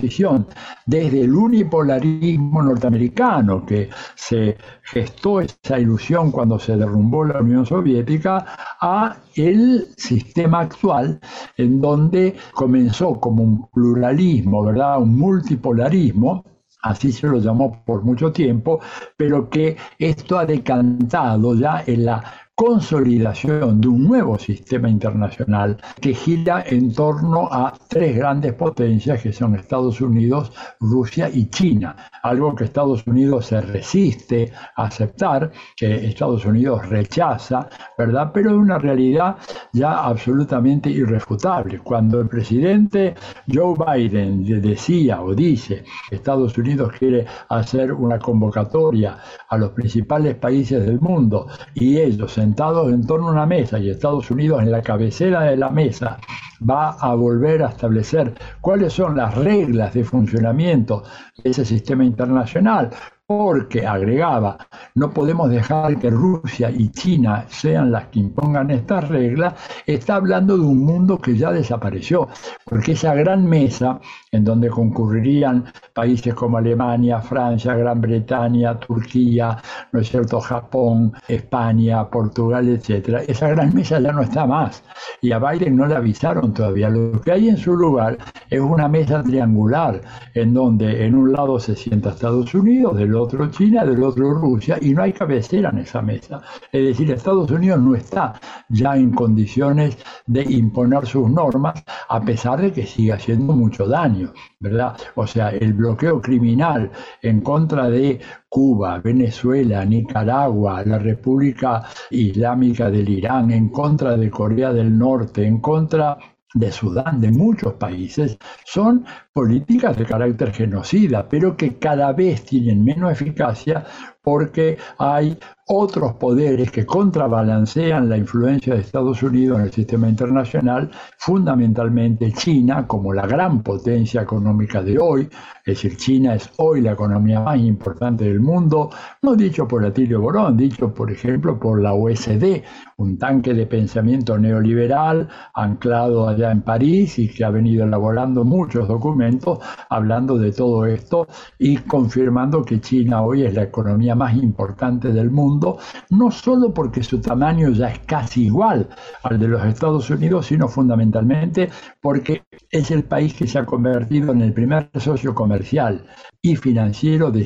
desde el unipolarismo norteamericano, que se gestó esa ilusión cuando se derrumbó la Unión Soviética, a el sistema actual, en donde comenzó como un pluralismo, ¿verdad? Un multipolarismo, así se lo llamó por mucho tiempo, pero que esto ha decantado ya en la consolidación de un nuevo sistema internacional que gira en torno a tres grandes potencias que son Estados Unidos, Rusia y China, algo que Estados Unidos se resiste a aceptar, que Estados Unidos rechaza, ¿verdad? Pero es una realidad ya absolutamente irrefutable. Cuando el presidente Joe Biden decía o dice que Estados Unidos quiere hacer una convocatoria a los principales países del mundo y ellos sentados en torno a una mesa y Estados Unidos en la cabecera de la mesa va a volver a establecer cuáles son las reglas de funcionamiento de ese sistema internacional, porque agregaba, no podemos dejar que Rusia y China sean las que impongan estas reglas, está hablando de un mundo que ya desapareció, porque esa gran mesa en donde concurrirían países como Alemania, Francia, Gran Bretaña, Turquía, ¿no es cierto?, Japón, España, Portugal, etcétera, esa gran mesa ya no está más y a Biden no le avisaron todavía. Lo que hay en su lugar es una mesa triangular en donde en un lado se sienta Estados Unidos, del otro China, del otro Rusia, y no hay cabecera en esa mesa. Es decir, Estados Unidos no está ya en condiciones de imponer sus normas, a pesar de que sigue haciendo mucho daño, ¿verdad? O sea, el bloqueo criminal en contra de Cuba, Venezuela, Nicaragua, la República Islámica del Irán, en contra de Corea del Norte, en contra de Sudán, de muchos países, son políticas de carácter genocida, pero que cada vez tienen menos eficacia porque hay otros poderes que contrabalancean la influencia de Estados Unidos en el sistema internacional, fundamentalmente China como la gran potencia económica de hoy, es decir, China es hoy la economía más importante del mundo, no dicho por Atilio Borón, dicho por ejemplo por la OSD, un tanque de pensamiento neoliberal anclado allá en París y que ha venido elaborando muchos documentos hablando de todo esto y confirmando que China hoy es la economía más importante del mundo, no solo porque su tamaño ya es casi igual al de los Estados Unidos, sino fundamentalmente porque es el país que se ha convertido en el primer socio comercial y financiero de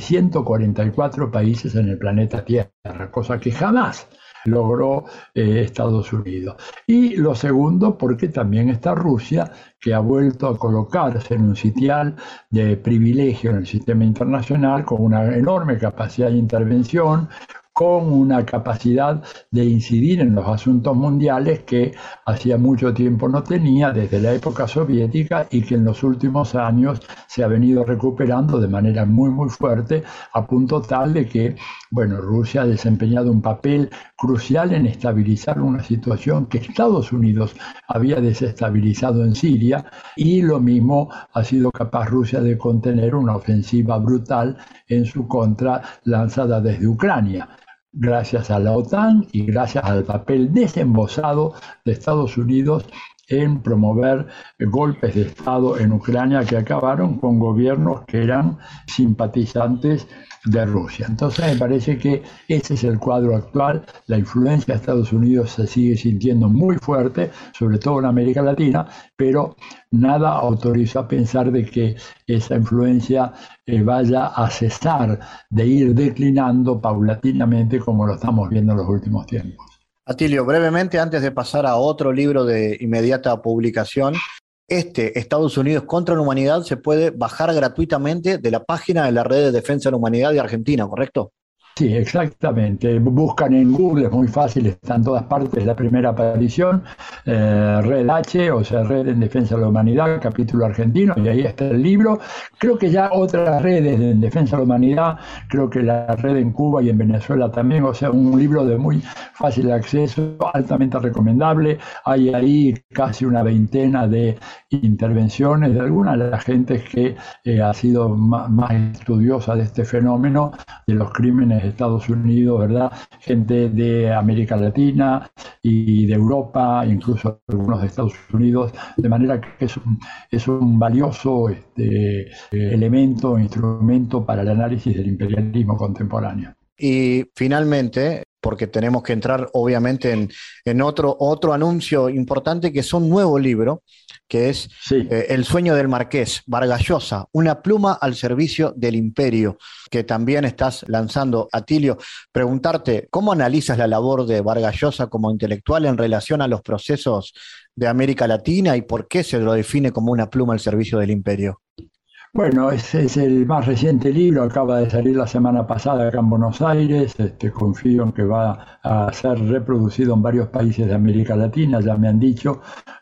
144 países en el planeta Tierra, cosa que jamás logró Estados Unidos. Y lo segundo, porque también está Rusia, que ha vuelto a colocarse en un sitial de privilegio en el sistema internacional, con una enorme capacidad de intervención, con una capacidad de incidir en los asuntos mundiales que hacía mucho tiempo no tenía, desde la época soviética, y que en los últimos años se ha venido recuperando de manera muy, muy fuerte, a punto tal de que, bueno, Rusia ha desempeñado un papel crucial en estabilizar una situación que Estados Unidos había desestabilizado en Siria, y lo mismo ha sido capaz Rusia de contener una ofensiva brutal en su contra lanzada desde Ucrania, gracias a la OTAN y gracias al papel desembosado de Estados Unidos en promover golpes de Estado en Ucrania que acabaron con gobiernos que eran simpatizantes de Rusia. Entonces me parece que ese es el cuadro actual. La influencia de Estados Unidos se sigue sintiendo muy fuerte, sobre todo en América Latina, pero nada autoriza a pensar de que esa influencia vaya a cesar de ir declinando paulatinamente como lo estamos viendo en los últimos tiempos. Atilio, brevemente, antes de pasar a otro libro de inmediata publicación, Estados Unidos contra la Humanidad se puede bajar gratuitamente de la página de la Red de Defensa de la Humanidad de Argentina, ¿correcto? Sí, exactamente. Buscan en Google, es muy fácil, está en todas partes la primera aparición, Red H, o sea, Red en Defensa de la Humanidad, capítulo argentino, y ahí está el libro. Creo que ya otras redes en Defensa de la Humanidad, creo que la red en Cuba y en Venezuela también, o sea, un libro de muy fácil acceso, altamente recomendable. Hay ahí casi una veintena de intervenciones de algunas de las gentes que ha sido más estudiosa de este fenómeno, de los crímenes de Estados Unidos, ¿verdad? Gente de América Latina y de Europa, incluso algunos de Estados Unidos, de manera que es un valioso elemento, instrumento para el análisis del imperialismo contemporáneo. Y finalmente, porque tenemos que entrar obviamente en otro anuncio importante, que es un nuevo libro, que es Sí. El sueño del Marqués, Vargas Llosa, una pluma al servicio del imperio, que también estás lanzando. Atilio, preguntarte, ¿cómo analizas la labor de Vargas Llosa como intelectual en relación a los procesos de América Latina y por qué se lo define como una pluma al servicio del imperio? Bueno, ese es el más reciente libro, acaba de salir la semana pasada acá en Buenos Aires. Confío en que va a ser reproducido en varios países de América Latina, ya me han dicho,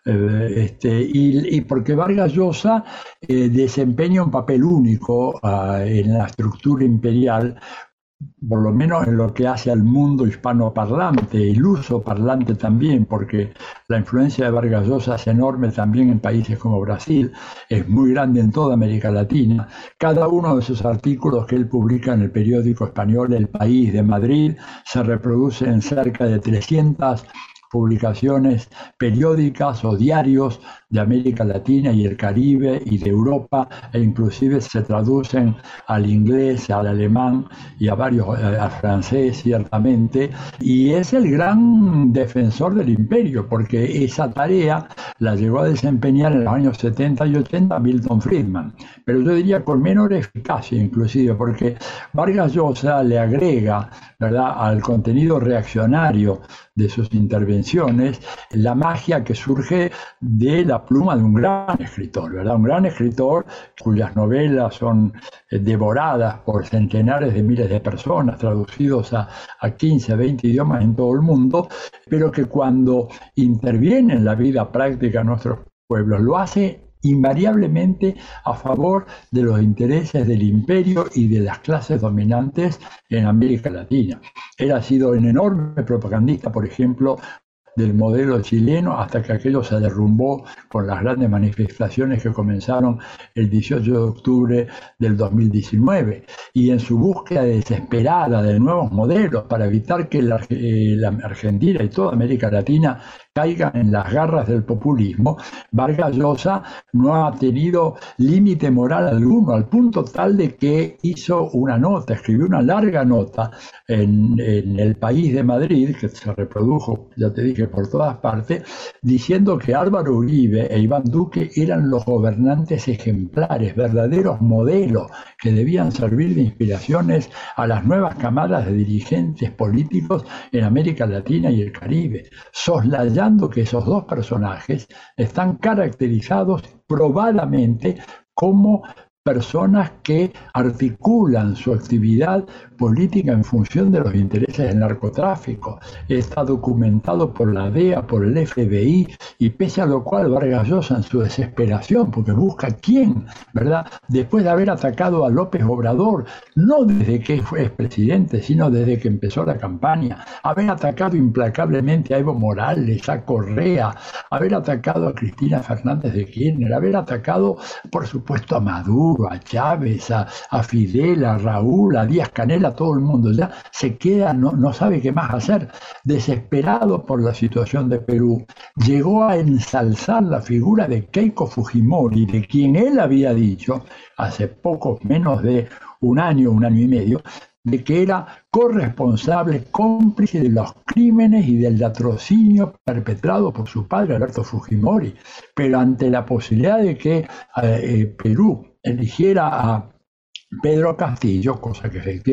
y porque Vargas Llosa desempeña un papel único en la estructura imperial, por lo menos en lo que hace al mundo hispanoparlante, y lusoparlante también, porque la influencia de Vargas Llosa es enorme también en países como Brasil, es muy grande en toda América Latina. Cada uno de sus artículos que él publica en el periódico español El País de Madrid se reproduce en cerca de 300 publicaciones periódicas o diarios de América Latina y el Caribe y de Europa, e inclusive se traducen al inglés, al alemán y a varios, al francés ciertamente, y es el gran defensor del imperio, porque esa tarea la llegó a desempeñar en los años 70 y 80 Milton Friedman, pero yo diría con menor eficacia inclusive, porque Vargas Llosa le agrega, ¿verdad?, al contenido reaccionario de sus intervenciones la magia que surge de la pluma de un gran escritor, ¿verdad? Un gran escritor cuyas novelas son devoradas por centenares de miles de personas, traducidos a 15, 20 idiomas en todo el mundo, pero que cuando interviene en la vida práctica de nuestros pueblos lo hace invariablemente a favor de los intereses del imperio y de las clases dominantes en América Latina. Él ha sido un enorme propagandista, por ejemplo, del modelo chileno, hasta que aquello se derrumbó con las grandes manifestaciones que comenzaron el 18 de octubre del 2019. Y en su búsqueda desesperada de nuevos modelos para evitar que la Argentina y toda América Latina caigan en las garras del populismo, Vargas Llosa no ha tenido límite moral alguno, al punto tal de que hizo una nota, escribió una larga nota en El País de Madrid, que se reprodujo, ya te dije, por todas partes, diciendo que Álvaro Uribe e Iván Duque eran los gobernantes ejemplares, verdaderos modelos que debían servir de inspiraciones a las nuevas camadas de dirigentes políticos en América Latina y el Caribe, soslayando que esos dos personajes están caracterizados probadamente como personas que articulan su actividad política en función de los intereses del narcotráfico. Está documentado por la DEA, por el FBI, y pese a lo cual Vargas Llosa, en su desesperación, porque busca quién, ¿verdad?, después de haber atacado a López Obrador, no desde que fue expresidente, sino desde que empezó la campaña, haber atacado implacablemente a Evo Morales, a Correa, haber atacado a Cristina Fernández de Kirchner, haber atacado, por supuesto, a Maduro, a Chávez, a Fidel, a Raúl, a Díaz-Canel, a todo el mundo, ya se queda, no sabe qué más hacer, desesperado por la situación de Perú. Llegó a ensalzar la figura de Keiko Fujimori, de quien él había dicho hace poco menos de un año y medio, de que era corresponsable, cómplice de los crímenes y del latrocinio perpetrado por su padre Alberto Fujimori. Pero ante la posibilidad de que Perú eligiera a Pedro Castillo, cosa que efectivamente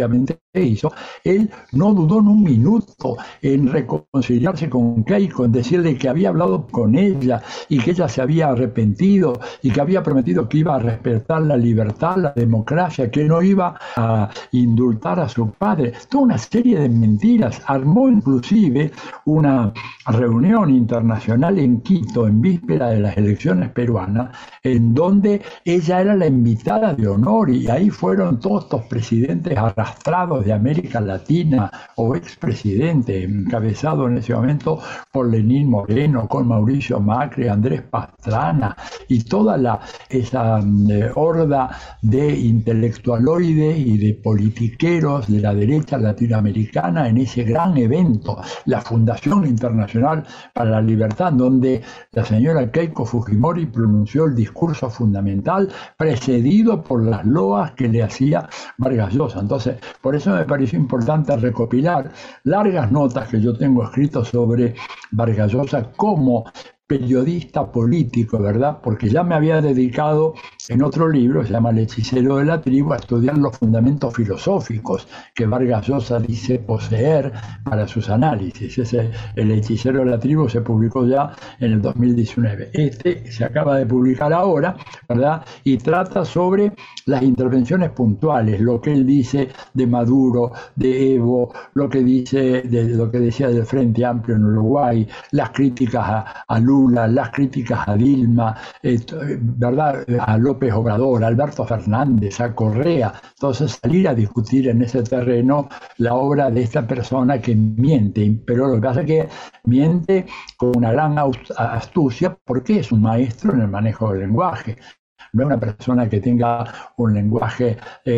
hizo, él no dudó en un minuto en reconciliarse con Keiko, en decirle que había hablado con ella y que ella se había arrepentido y que había prometido que iba a respetar la libertad, la democracia, que no iba a indultar a su padre. Toda una serie de mentiras. Armó inclusive una reunión internacional en Quito en víspera de las elecciones peruanas, en donde ella era la invitada de honor, y ahí fueron todos estos presidentes arrastrados de América Latina o expresidentes, encabezado en ese momento por Lenín Moreno, con Mauricio Macri, Andrés Pastrana y toda esa horda de intelectualoides y de politiqueros de la derecha latinoamericana en ese gran evento, la Fundación Internacional para la Libertad, donde la señora Keiko Fujimori pronunció el discurso fundamental precedido por las loas que le hacía Vargas Llosa. Entonces, por eso me pareció importante recopilar largas notas que yo tengo escritas sobre Vargas Llosa como periodista político, ¿verdad? Porque ya me había dedicado en otro libro, se llama El hechicero de la tribu, a estudiar los fundamentos filosóficos que Vargas Llosa dice poseer para sus análisis. El hechicero de la tribu se publicó ya en el 2019. Este se acaba de publicar ahora, ¿verdad? Y trata sobre las intervenciones puntuales, lo que él dice de Maduro, de Evo, lo que decía del Frente Amplio en Uruguay, las críticas a Lula, las críticas a Dilma, ¿verdad? A López Obrador, a Alberto Fernández, a Correa. Entonces, salir a discutir en ese terreno la obra de esta persona que miente, pero lo que pasa es que miente con una gran astucia porque es un maestro en el manejo del lenguaje. No es una persona que tenga un lenguaje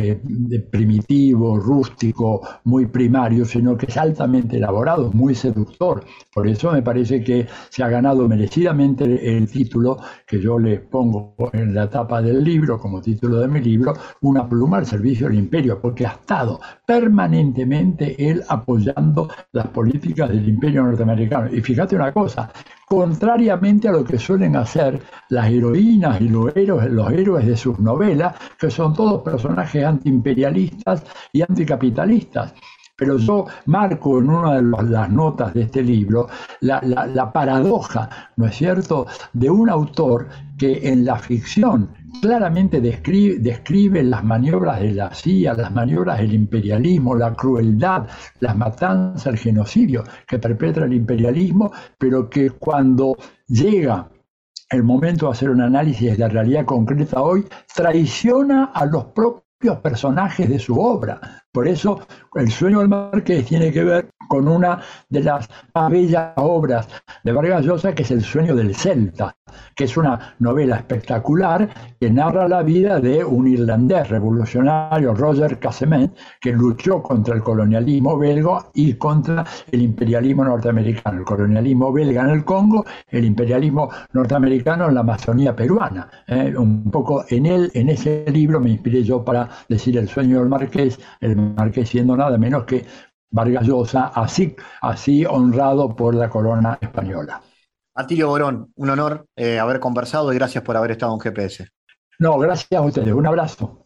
primitivo, rústico, muy primario, sino que es altamente elaborado, muy seductor. Por eso me parece que se ha ganado merecidamente el título que yo le pongo en la tapa del libro, como título de mi libro, Una pluma al servicio del imperio, porque ha estado permanentemente él apoyando las políticas del imperio norteamericano. Y fíjate una cosa, contrariamente a lo que suelen hacer las heroínas y los héroes de sus novelas, que son todos personajes antiimperialistas y anticapitalistas. Pero yo marco en una de las notas de este libro la paradoja, ¿no es cierto?, de un autor que en la ficción claramente describe las maniobras de la CIA, las maniobras del imperialismo, la crueldad, las matanzas, el genocidio que perpetra el imperialismo, pero que cuando llega el momento de hacer un análisis de la realidad concreta hoy, traiciona a los propios personajes de su obra. Por eso, El sueño del Marqués tiene que ver con una de las más bellas obras de Vargas Llosa, que es El sueño del Celta, que es una novela espectacular que narra la vida de un irlandés revolucionario, Roger Casement, que luchó contra el colonialismo belga y contra el imperialismo norteamericano. El colonialismo belga en el Congo, el imperialismo norteamericano en la Amazonía peruana. Un poco en ese libro me inspiré yo para decir El sueño del Marqués, el Marqués siendo nada menos que Vargas Llosa, así honrado por la corona española. Atilio Borón, un honor haber conversado y gracias por haber estado en GPS. No, gracias a ustedes. Un abrazo.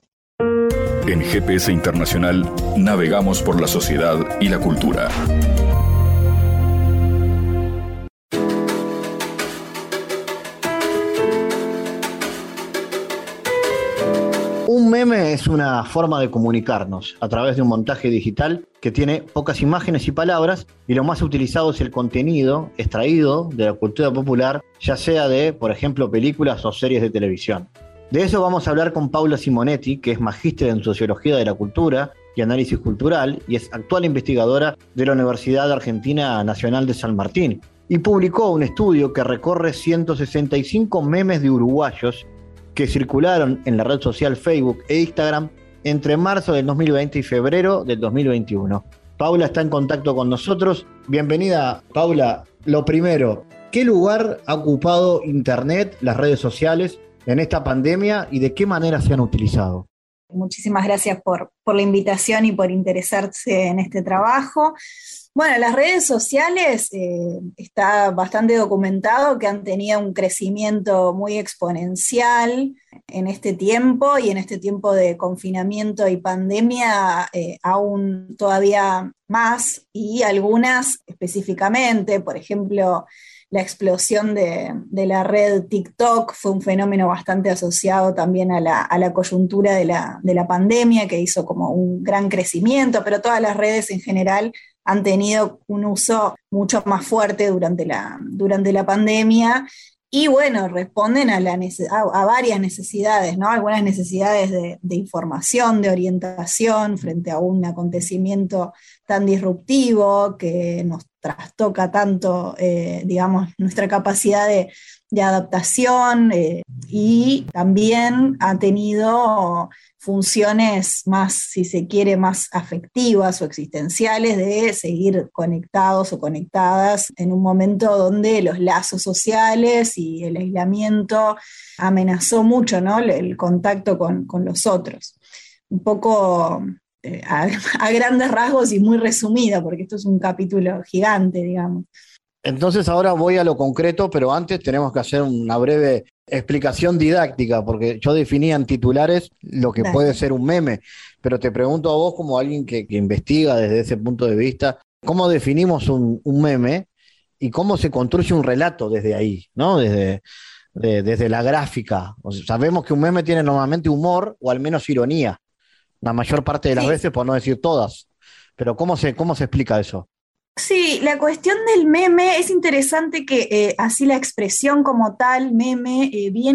En GPS Internacional navegamos por la sociedad y la cultura. Un meme es una forma de comunicarnos a través de un montaje digital que tiene pocas imágenes y palabras, y lo más utilizado es el contenido extraído de la cultura popular, ya sea de, por ejemplo, películas o series de televisión. De eso vamos a hablar con Paula Simonetti, que es magíster en Sociología de la Cultura y Análisis Cultural y es actual investigadora de la Universidad Argentina Nacional de San Martín, y publicó un estudio que recorre 165 memes de uruguayos que circularon en la red social Facebook e Instagram entre marzo del 2020 y febrero del 2021. Paula está en contacto con nosotros. Bienvenida, Paula. Lo primero, ¿qué lugar ha ocupado Internet, las redes sociales, en esta pandemia y de qué manera se han utilizado? Muchísimas gracias por la invitación y por interesarse en este trabajo. Bueno, las redes sociales está bastante documentado que han tenido un crecimiento muy exponencial en este tiempo y en este tiempo de confinamiento y pandemia aún todavía más, y algunas específicamente, por ejemplo, la explosión de la red TikTok fue un fenómeno bastante asociado también a la coyuntura de la pandemia, que hizo como un gran crecimiento, pero todas las redes en general han tenido un uso mucho más fuerte durante la pandemia. Y bueno, responden a varias necesidades, ¿no? Algunas necesidades de información, de orientación frente a un acontecimiento tan disruptivo que nos trastoca tanto, digamos, nuestra capacidad de adaptación, y también ha tenido funciones más, si se quiere, más afectivas o existenciales, de seguir conectados o conectadas en un momento donde los lazos sociales y el aislamiento amenazó mucho, ¿no?, el contacto con los otros. Un poco a grandes rasgos y muy resumida, porque esto es un capítulo gigante, digamos. Entonces ahora voy a lo concreto, pero antes tenemos que hacer una breve explicación didáctica, porque yo definía en titulares lo que puede ser un meme, pero te pregunto a vos, como alguien que investiga desde ese punto de vista, ¿cómo definimos un meme y cómo se construye un relato desde ahí, ¿no? Desde la gráfica. O sea, sabemos que un meme tiene normalmente humor o al menos ironía, la mayor parte de las veces, por no decir todas, pero ¿cómo se explica eso? Sí, la cuestión del meme es interesante, que así la expresión como tal, meme,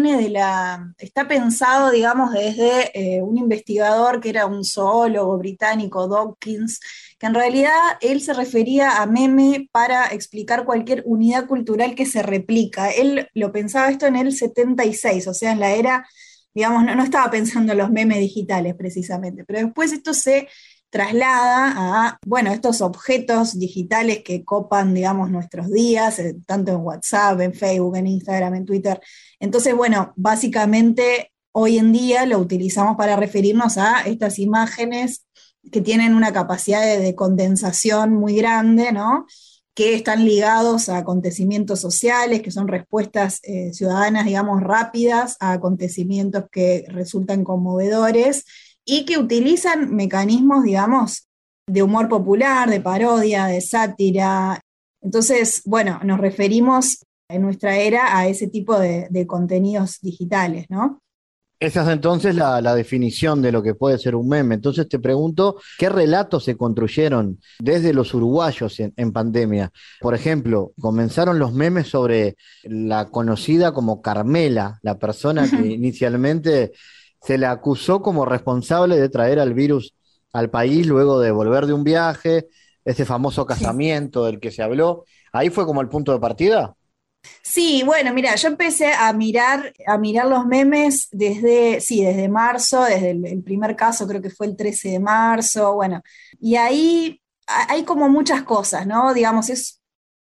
está pensado, digamos, desde un investigador que era un zoólogo británico, Dawkins, que en realidad él se refería a meme para explicar cualquier unidad cultural que se replica. Él lo pensaba esto en el 76, o sea, en la era, digamos, no estaba pensando en los memes digitales precisamente, pero después esto se traslada a, bueno, estos objetos digitales que copan, digamos, nuestros días, tanto en WhatsApp, en Facebook, en Instagram, en Twitter. Entonces, bueno, básicamente hoy en día lo utilizamos para referirnos a estas imágenes que tienen una capacidad de condensación muy grande, ¿no?, que están ligados a acontecimientos sociales, que son respuestas ciudadanas, digamos, rápidas a acontecimientos que resultan conmovedores, y que utilizan mecanismos, digamos, de humor popular, de parodia, de sátira. Entonces, bueno, nos referimos en nuestra era a ese tipo de contenidos digitales, ¿no? Esa es entonces la definición de lo que puede ser un meme. Entonces te pregunto, ¿qué relatos se construyeron desde los uruguayos en pandemia? Por ejemplo, comenzaron los memes sobre la conocida como Carmela, la persona que inicialmente se le acusó como responsable de traer al virus al país luego de volver de un viaje, ese famoso casamiento del que se habló. ¿Ahí fue como el punto de partida? Sí, bueno, mira, yo empecé a mirar los memes desde marzo, desde el primer caso, creo que fue el 13 de marzo, bueno, y ahí hay como muchas cosas, ¿no? Digamos, es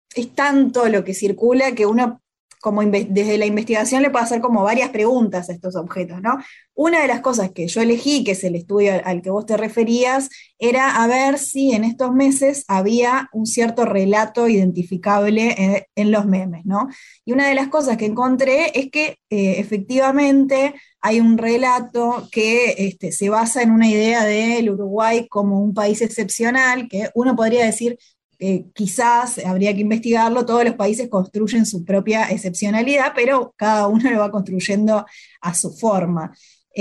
tanto lo que circula que uno, como desde la investigación, le puede hacer como varias preguntas a estos objetos, ¿no? Una de las cosas que yo elegí, que es el estudio al que vos te referías, era a ver si en estos meses había un cierto relato identificable en los memes, ¿no? Y una de las cosas que encontré es que efectivamente hay un relato que se basa en una idea del Uruguay como un país excepcional, que uno podría decir, quizás habría que investigarlo, todos los países construyen su propia excepcionalidad, pero cada uno lo va construyendo a su forma.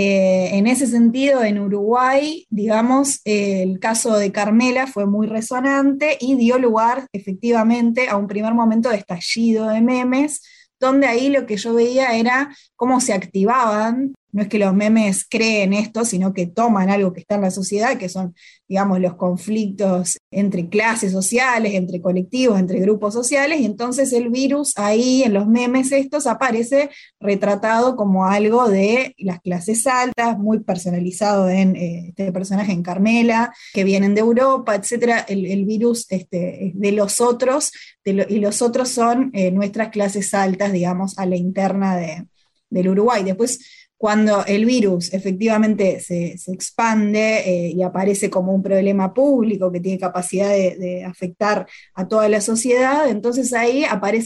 En ese sentido, en Uruguay, digamos, el caso de Carmela fue muy resonante y dio lugar efectivamente a un primer momento de estallido de memes, donde ahí lo que yo veía era cómo se activaban. No es que los memes creen esto, sino que toman algo que está en la sociedad, que son, digamos, los conflictos entre clases sociales, entre colectivos, entre grupos sociales, y entonces el virus ahí en los memes estos aparece retratado como algo de las clases altas, muy personalizado en este personaje, en Carmela, que vienen de Europa, etc. El virus es de los otros, y los otros son nuestras clases altas, digamos, a la interna del Uruguay. Después, cuando el virus efectivamente se expande y aparece como un problema público que tiene capacidad de afectar a toda la sociedad, entonces ahí aparecen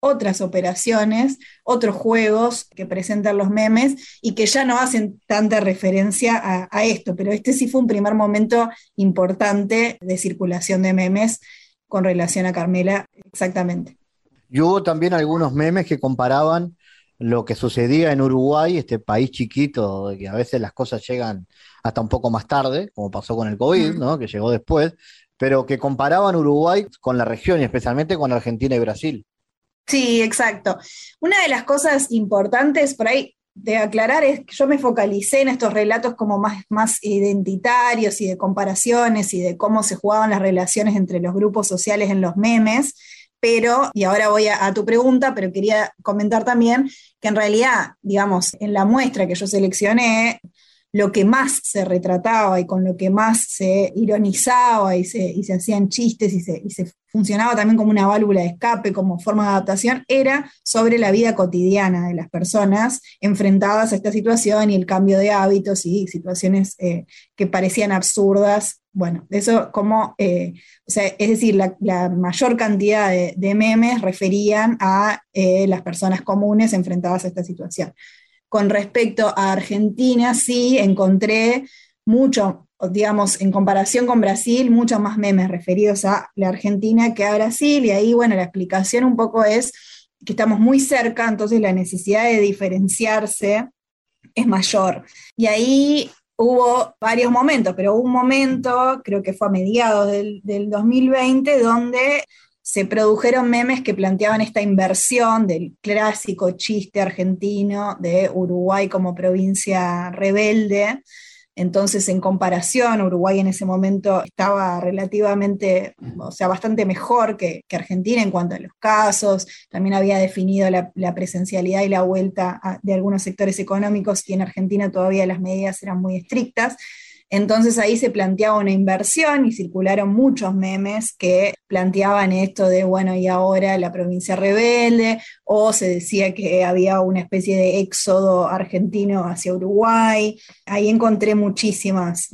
otras operaciones, otros juegos que presentan los memes y que ya no hacen tanta referencia a esto, pero este sí fue un primer momento importante de circulación de memes con relación a Carmela, exactamente. Y hubo también algunos memes que comparaban lo que sucedía en Uruguay, este país chiquito, de que a veces las cosas llegan hasta un poco más tarde, como pasó con el COVID, ¿no? Que llegó después, pero que comparaban Uruguay con la región y especialmente con Argentina y Brasil. Sí, exacto. Una de las cosas importantes por ahí de aclarar es que yo me focalicé en estos relatos como más identitarios y de comparaciones y de cómo se jugaban las relaciones entre los grupos sociales en los memes, pero, y ahora voy a tu pregunta, pero quería comentar también que en realidad, digamos, en la muestra que yo seleccioné, lo que más se retrataba y con lo que más se ironizaba y se hacían chistes y se funcionaba también como una válvula de escape, como forma de adaptación, era sobre la vida cotidiana de las personas enfrentadas a esta situación y el cambio de hábitos y situaciones que parecían absurdas. Bueno, eso como, o sea, es decir, la mayor cantidad de memes referían a las personas comunes enfrentadas a esta situación. Con respecto a Argentina, sí encontré mucho, digamos, en comparación con Brasil, muchos más memes referidos a la Argentina que a Brasil, y ahí, bueno, la explicación un poco es que estamos muy cerca, entonces la necesidad de diferenciarse es mayor. Y ahí hubo varios momentos, pero hubo un momento, creo que fue a mediados del 2020, donde se produjeron memes que planteaban esta inversión del clásico chiste argentino de Uruguay como provincia rebelde. Entonces, en comparación, Uruguay en ese momento estaba relativamente, o sea, bastante mejor que Argentina en cuanto a los casos. También había definido la presencialidad y la vuelta de algunos sectores económicos, y en Argentina todavía las medidas eran muy estrictas. Entonces ahí se planteaba una inversión y circularon muchos memes que planteaban esto de, bueno, y ahora la provincia rebelde, o se decía que había una especie de éxodo argentino hacia Uruguay. Ahí encontré muchísimas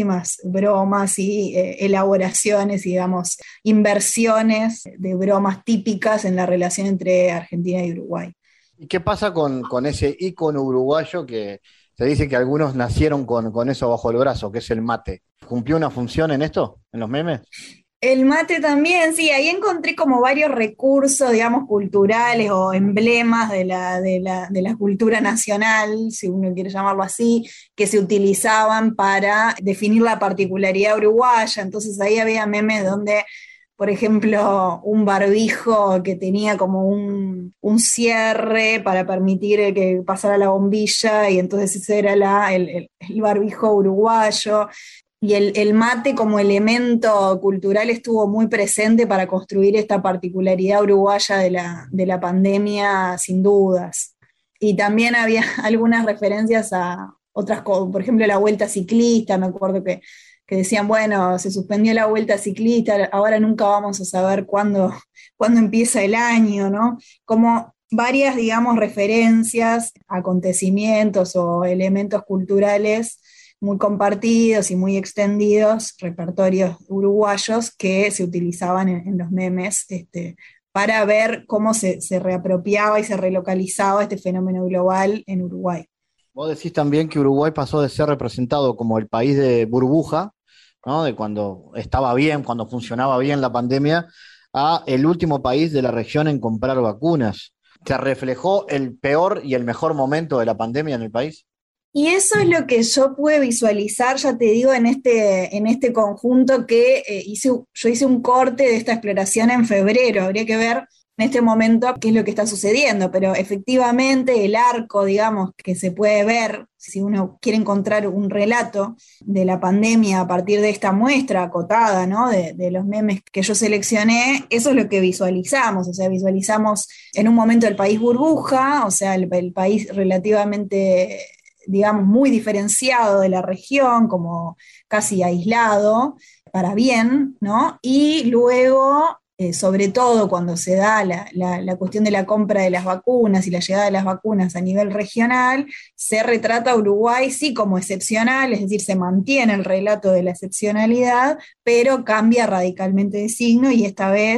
bromas y elaboraciones, digamos, inversiones de bromas típicas en la relación entre Argentina y Uruguay. ¿Y qué pasa con ese ícono uruguayo que se dice que algunos nacieron con eso bajo el brazo, que es el mate? ¿Cumplió una función en esto, en los memes? El mate también, sí, ahí encontré como varios recursos, digamos, culturales o emblemas de la cultura nacional, si uno quiere llamarlo así, que se utilizaban para definir la particularidad uruguaya. Entonces ahí había memes donde, por ejemplo, un barbijo que tenía como un cierre para permitir que pasara la bombilla, y entonces ese era el barbijo uruguayo. Y el mate como elemento cultural estuvo muy presente para construir esta particularidad uruguaya de la pandemia, sin dudas. Y también había algunas referencias a otras cosas, por ejemplo, la vuelta ciclista. Me acuerdo que decían, bueno, se suspendió la vuelta ciclista, ahora nunca vamos a saber cuándo empieza el año, ¿no? Como varias, digamos, referencias, acontecimientos o elementos culturales muy compartidos y muy extendidos, repertorios uruguayos que se utilizaban en los memes para ver cómo se reapropiaba y se relocalizaba este fenómeno global en Uruguay. Vos decís también que Uruguay pasó de ser representado como el país de burbuja, ¿no? De cuando estaba bien, cuando funcionaba bien la pandemia, a el último país de la región en comprar vacunas. ¿Se reflejó el peor y el mejor momento de la pandemia en el país? Y eso es lo que yo pude visualizar, ya te digo, en este conjunto que yo hice un corte de esta exploración en febrero. Habría que ver en este momento qué es lo que está sucediendo, pero efectivamente el arco, digamos, que se puede ver, si uno quiere encontrar un relato de la pandemia a partir de esta muestra acotada, ¿no? de los memes que yo seleccioné, eso es lo que visualizamos. O sea, visualizamos en un momento el país burbuja, o sea, el país relativamente, digamos, muy diferenciado de la región, como casi aislado, para bien, ¿no? Y luego, sobre todo cuando se da la cuestión de la compra de las vacunas y la llegada de las vacunas a nivel regional, se retrata a Uruguay sí como excepcional, es decir, se mantiene el relato de la excepcionalidad, pero cambia radicalmente de signo, y esta vez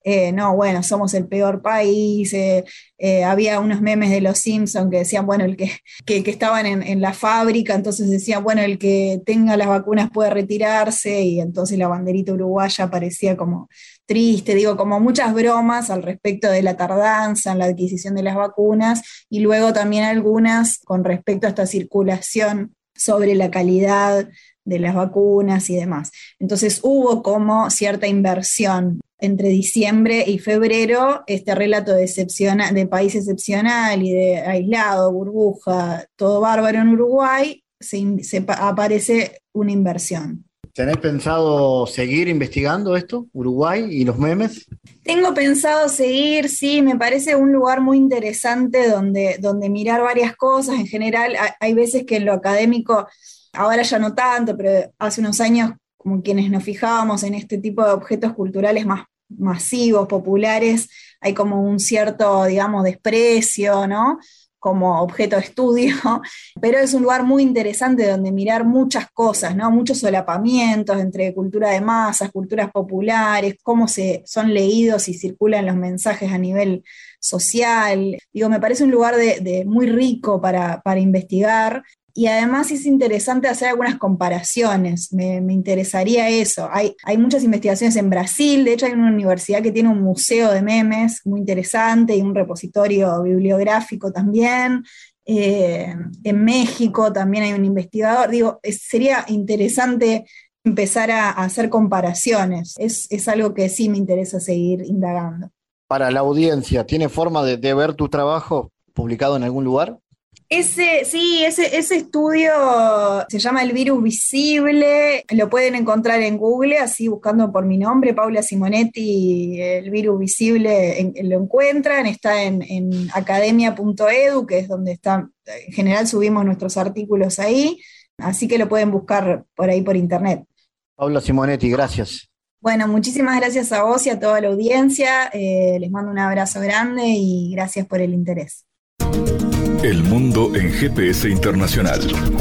no, bueno, somos el peor país. Había unos memes de los Simpsons que decían, bueno, el que estaban en la fábrica, entonces decían, bueno, el que tenga las vacunas puede retirarse, y entonces la banderita uruguaya parecía como triste, digo, como muchas bromas al respecto de la tardanza en la adquisición de las vacunas, y luego también algunas con respecto a esta circulación sobre la calidad de las vacunas y demás. Entonces hubo como cierta inversión entre diciembre y febrero, este relato de país excepcional y de aislado, burbuja, todo bárbaro en Uruguay, aparece una inversión. ¿Tenés pensado seguir investigando esto, Uruguay y los memes? Tengo pensado seguir, sí, me parece un lugar muy interesante donde mirar varias cosas. En general, hay veces que en lo académico, ahora ya no tanto, pero hace unos años, como quienes nos fijábamos en este tipo de objetos culturales más masivos, populares, hay como un cierto, digamos, desprecio, ¿no?, como objeto de estudio, pero es un lugar muy interesante donde mirar muchas cosas, ¿no? Muchos solapamientos entre cultura de masas, culturas populares, cómo son leídos y circulan los mensajes a nivel social. Digo, me parece un lugar muy rico para investigar. Y además es interesante hacer algunas comparaciones, me interesaría eso. Hay muchas investigaciones en Brasil, de hecho hay una universidad que tiene un museo de memes muy interesante y un repositorio bibliográfico también. En México también hay un investigador. Digo, sería interesante empezar a hacer comparaciones. Es algo que sí me interesa seguir indagando. Para la audiencia, ¿tiene forma de ver tu trabajo publicado en algún lugar? Ese estudio se llama El virus visible, lo pueden encontrar en Google, así buscando por mi nombre, Paula Simonetti, El virus visible, lo encuentran, está en academia.edu, que es donde está, en general subimos nuestros artículos ahí, así que lo pueden buscar por ahí por internet. Paula Simonetti, gracias. Bueno, muchísimas gracias a vos y a toda la audiencia, les mando un abrazo grande y gracias por el interés. El mundo en GPS Internacional.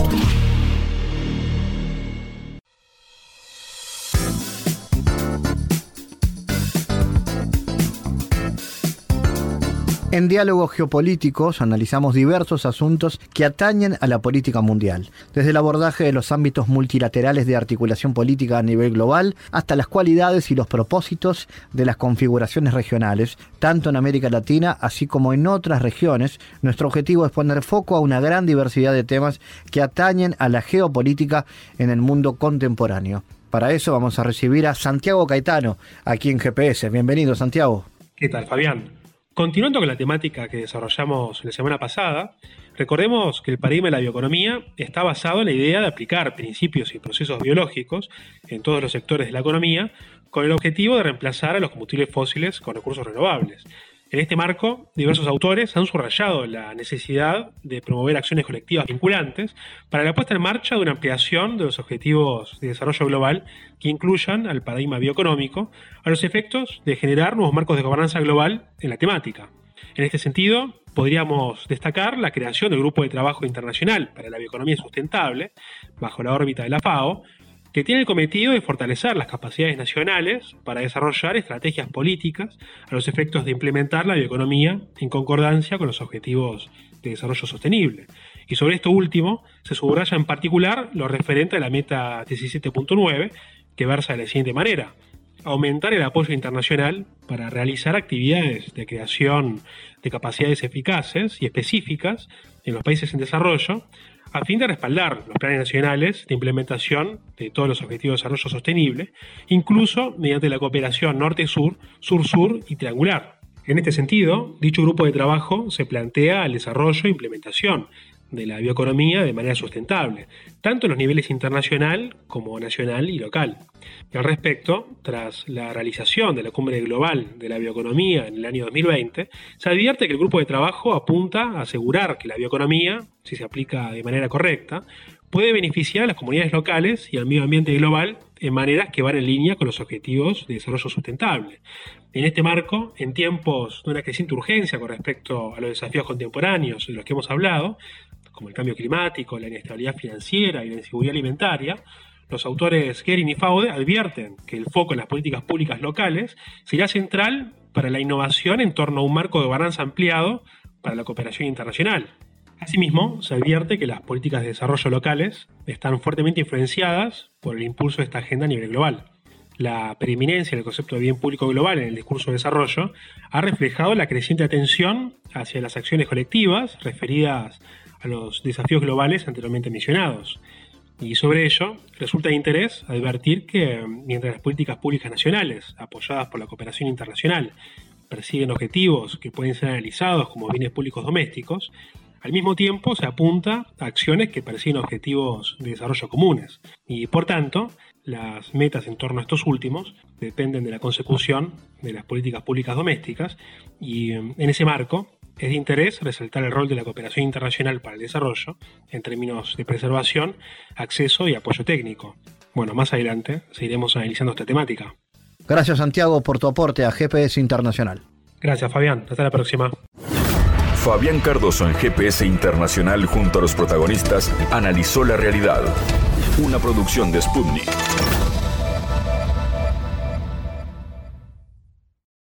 En Diálogos Geopolíticos analizamos diversos asuntos que atañen a la política mundial, desde el abordaje de los ámbitos multilaterales de articulación política a nivel global hasta las cualidades y los propósitos de las configuraciones regionales, tanto en América Latina así como en otras regiones. Nuestro objetivo es poner foco a una gran diversidad de temas que atañen a la geopolítica en el mundo contemporáneo. Para eso vamos a recibir a Santiago Caetano, aquí en GPS. Bienvenido, Santiago. ¿Qué tal, Fabián? Continuando con la temática que desarrollamos la semana pasada, recordemos que el paradigma de la bioeconomía está basado en la idea de aplicar principios y procesos biológicos en todos los sectores de la economía con el objetivo de reemplazar a los combustibles fósiles con recursos renovables. En este marco, diversos autores han subrayado la necesidad de promover acciones colectivas vinculantes para la puesta en marcha de una ampliación de los objetivos de desarrollo global que incluyan al paradigma bioeconómico a los efectos de generar nuevos marcos de gobernanza global en la temática. En este sentido, podríamos destacar la creación del Grupo de Trabajo Internacional para la Bioeconomía Sustentable, bajo la órbita de la FAO, que tiene el cometido de fortalecer las capacidades nacionales para desarrollar estrategias políticas a los efectos de implementar la bioeconomía en concordancia con los objetivos de desarrollo sostenible. Y sobre esto último, se subraya en particular lo referente a la meta 17.9, que versa de la siguiente manera: aumentar el apoyo internacional para realizar actividades de creación de capacidades eficaces y específicas en los países en desarrollo, a fin de respaldar los planes nacionales de implementación de todos los objetivos de desarrollo sostenible, incluso mediante la cooperación norte-sur, sur-sur y triangular. En este sentido, dicho grupo de trabajo se plantea el desarrollo e implementación de la bioeconomía de manera sustentable, tanto en los niveles internacional como nacional y local. Y al respecto, tras la realización de la Cumbre Global de la Bioeconomía en el año 2020, se advierte que el grupo de trabajo apunta a asegurar que la bioeconomía, si se aplica de manera correcta, puede beneficiar a las comunidades locales y al medio ambiente global en maneras que van en línea con los objetivos de desarrollo sustentable. En este marco, en tiempos de una creciente urgencia con respecto a los desafíos contemporáneos de los que hemos hablado, como el cambio climático, la inestabilidad financiera y la inseguridad alimentaria, Los autores Gehring y Faude advierten que el foco en las políticas públicas locales será central para la innovación en torno a un marco de gobernanza ampliado para la cooperación internacional. Asimismo, se advierte que las políticas de desarrollo locales están fuertemente influenciadas por el impulso de esta agenda a nivel global. La preeminencia del concepto de bien público global en el discurso de desarrollo ha reflejado la creciente atención hacia las acciones colectivas referidas a los desafíos globales anteriormente mencionados. Y sobre ello, resulta de interés advertir que mientras las políticas públicas nacionales, apoyadas por la cooperación internacional, persiguen objetivos que pueden ser analizados como bienes públicos domésticos, al mismo tiempo se apunta a acciones que persiguen objetivos de desarrollo comunes. Y por tanto, las metas en torno a estos últimos dependen de la consecución de las políticas públicas domésticas y en ese marco es de interés resaltar el rol de la cooperación internacional para el desarrollo en términos de preservación, acceso y apoyo técnico. Bueno, más adelante seguiremos analizando esta temática. Gracias, Santiago, por tu aporte a GPS Internacional. Gracias, Fabián. Hasta la próxima. Fabián Cardoso en GPS Internacional junto a los protagonistas analizó la realidad. Una producción de Sputnik.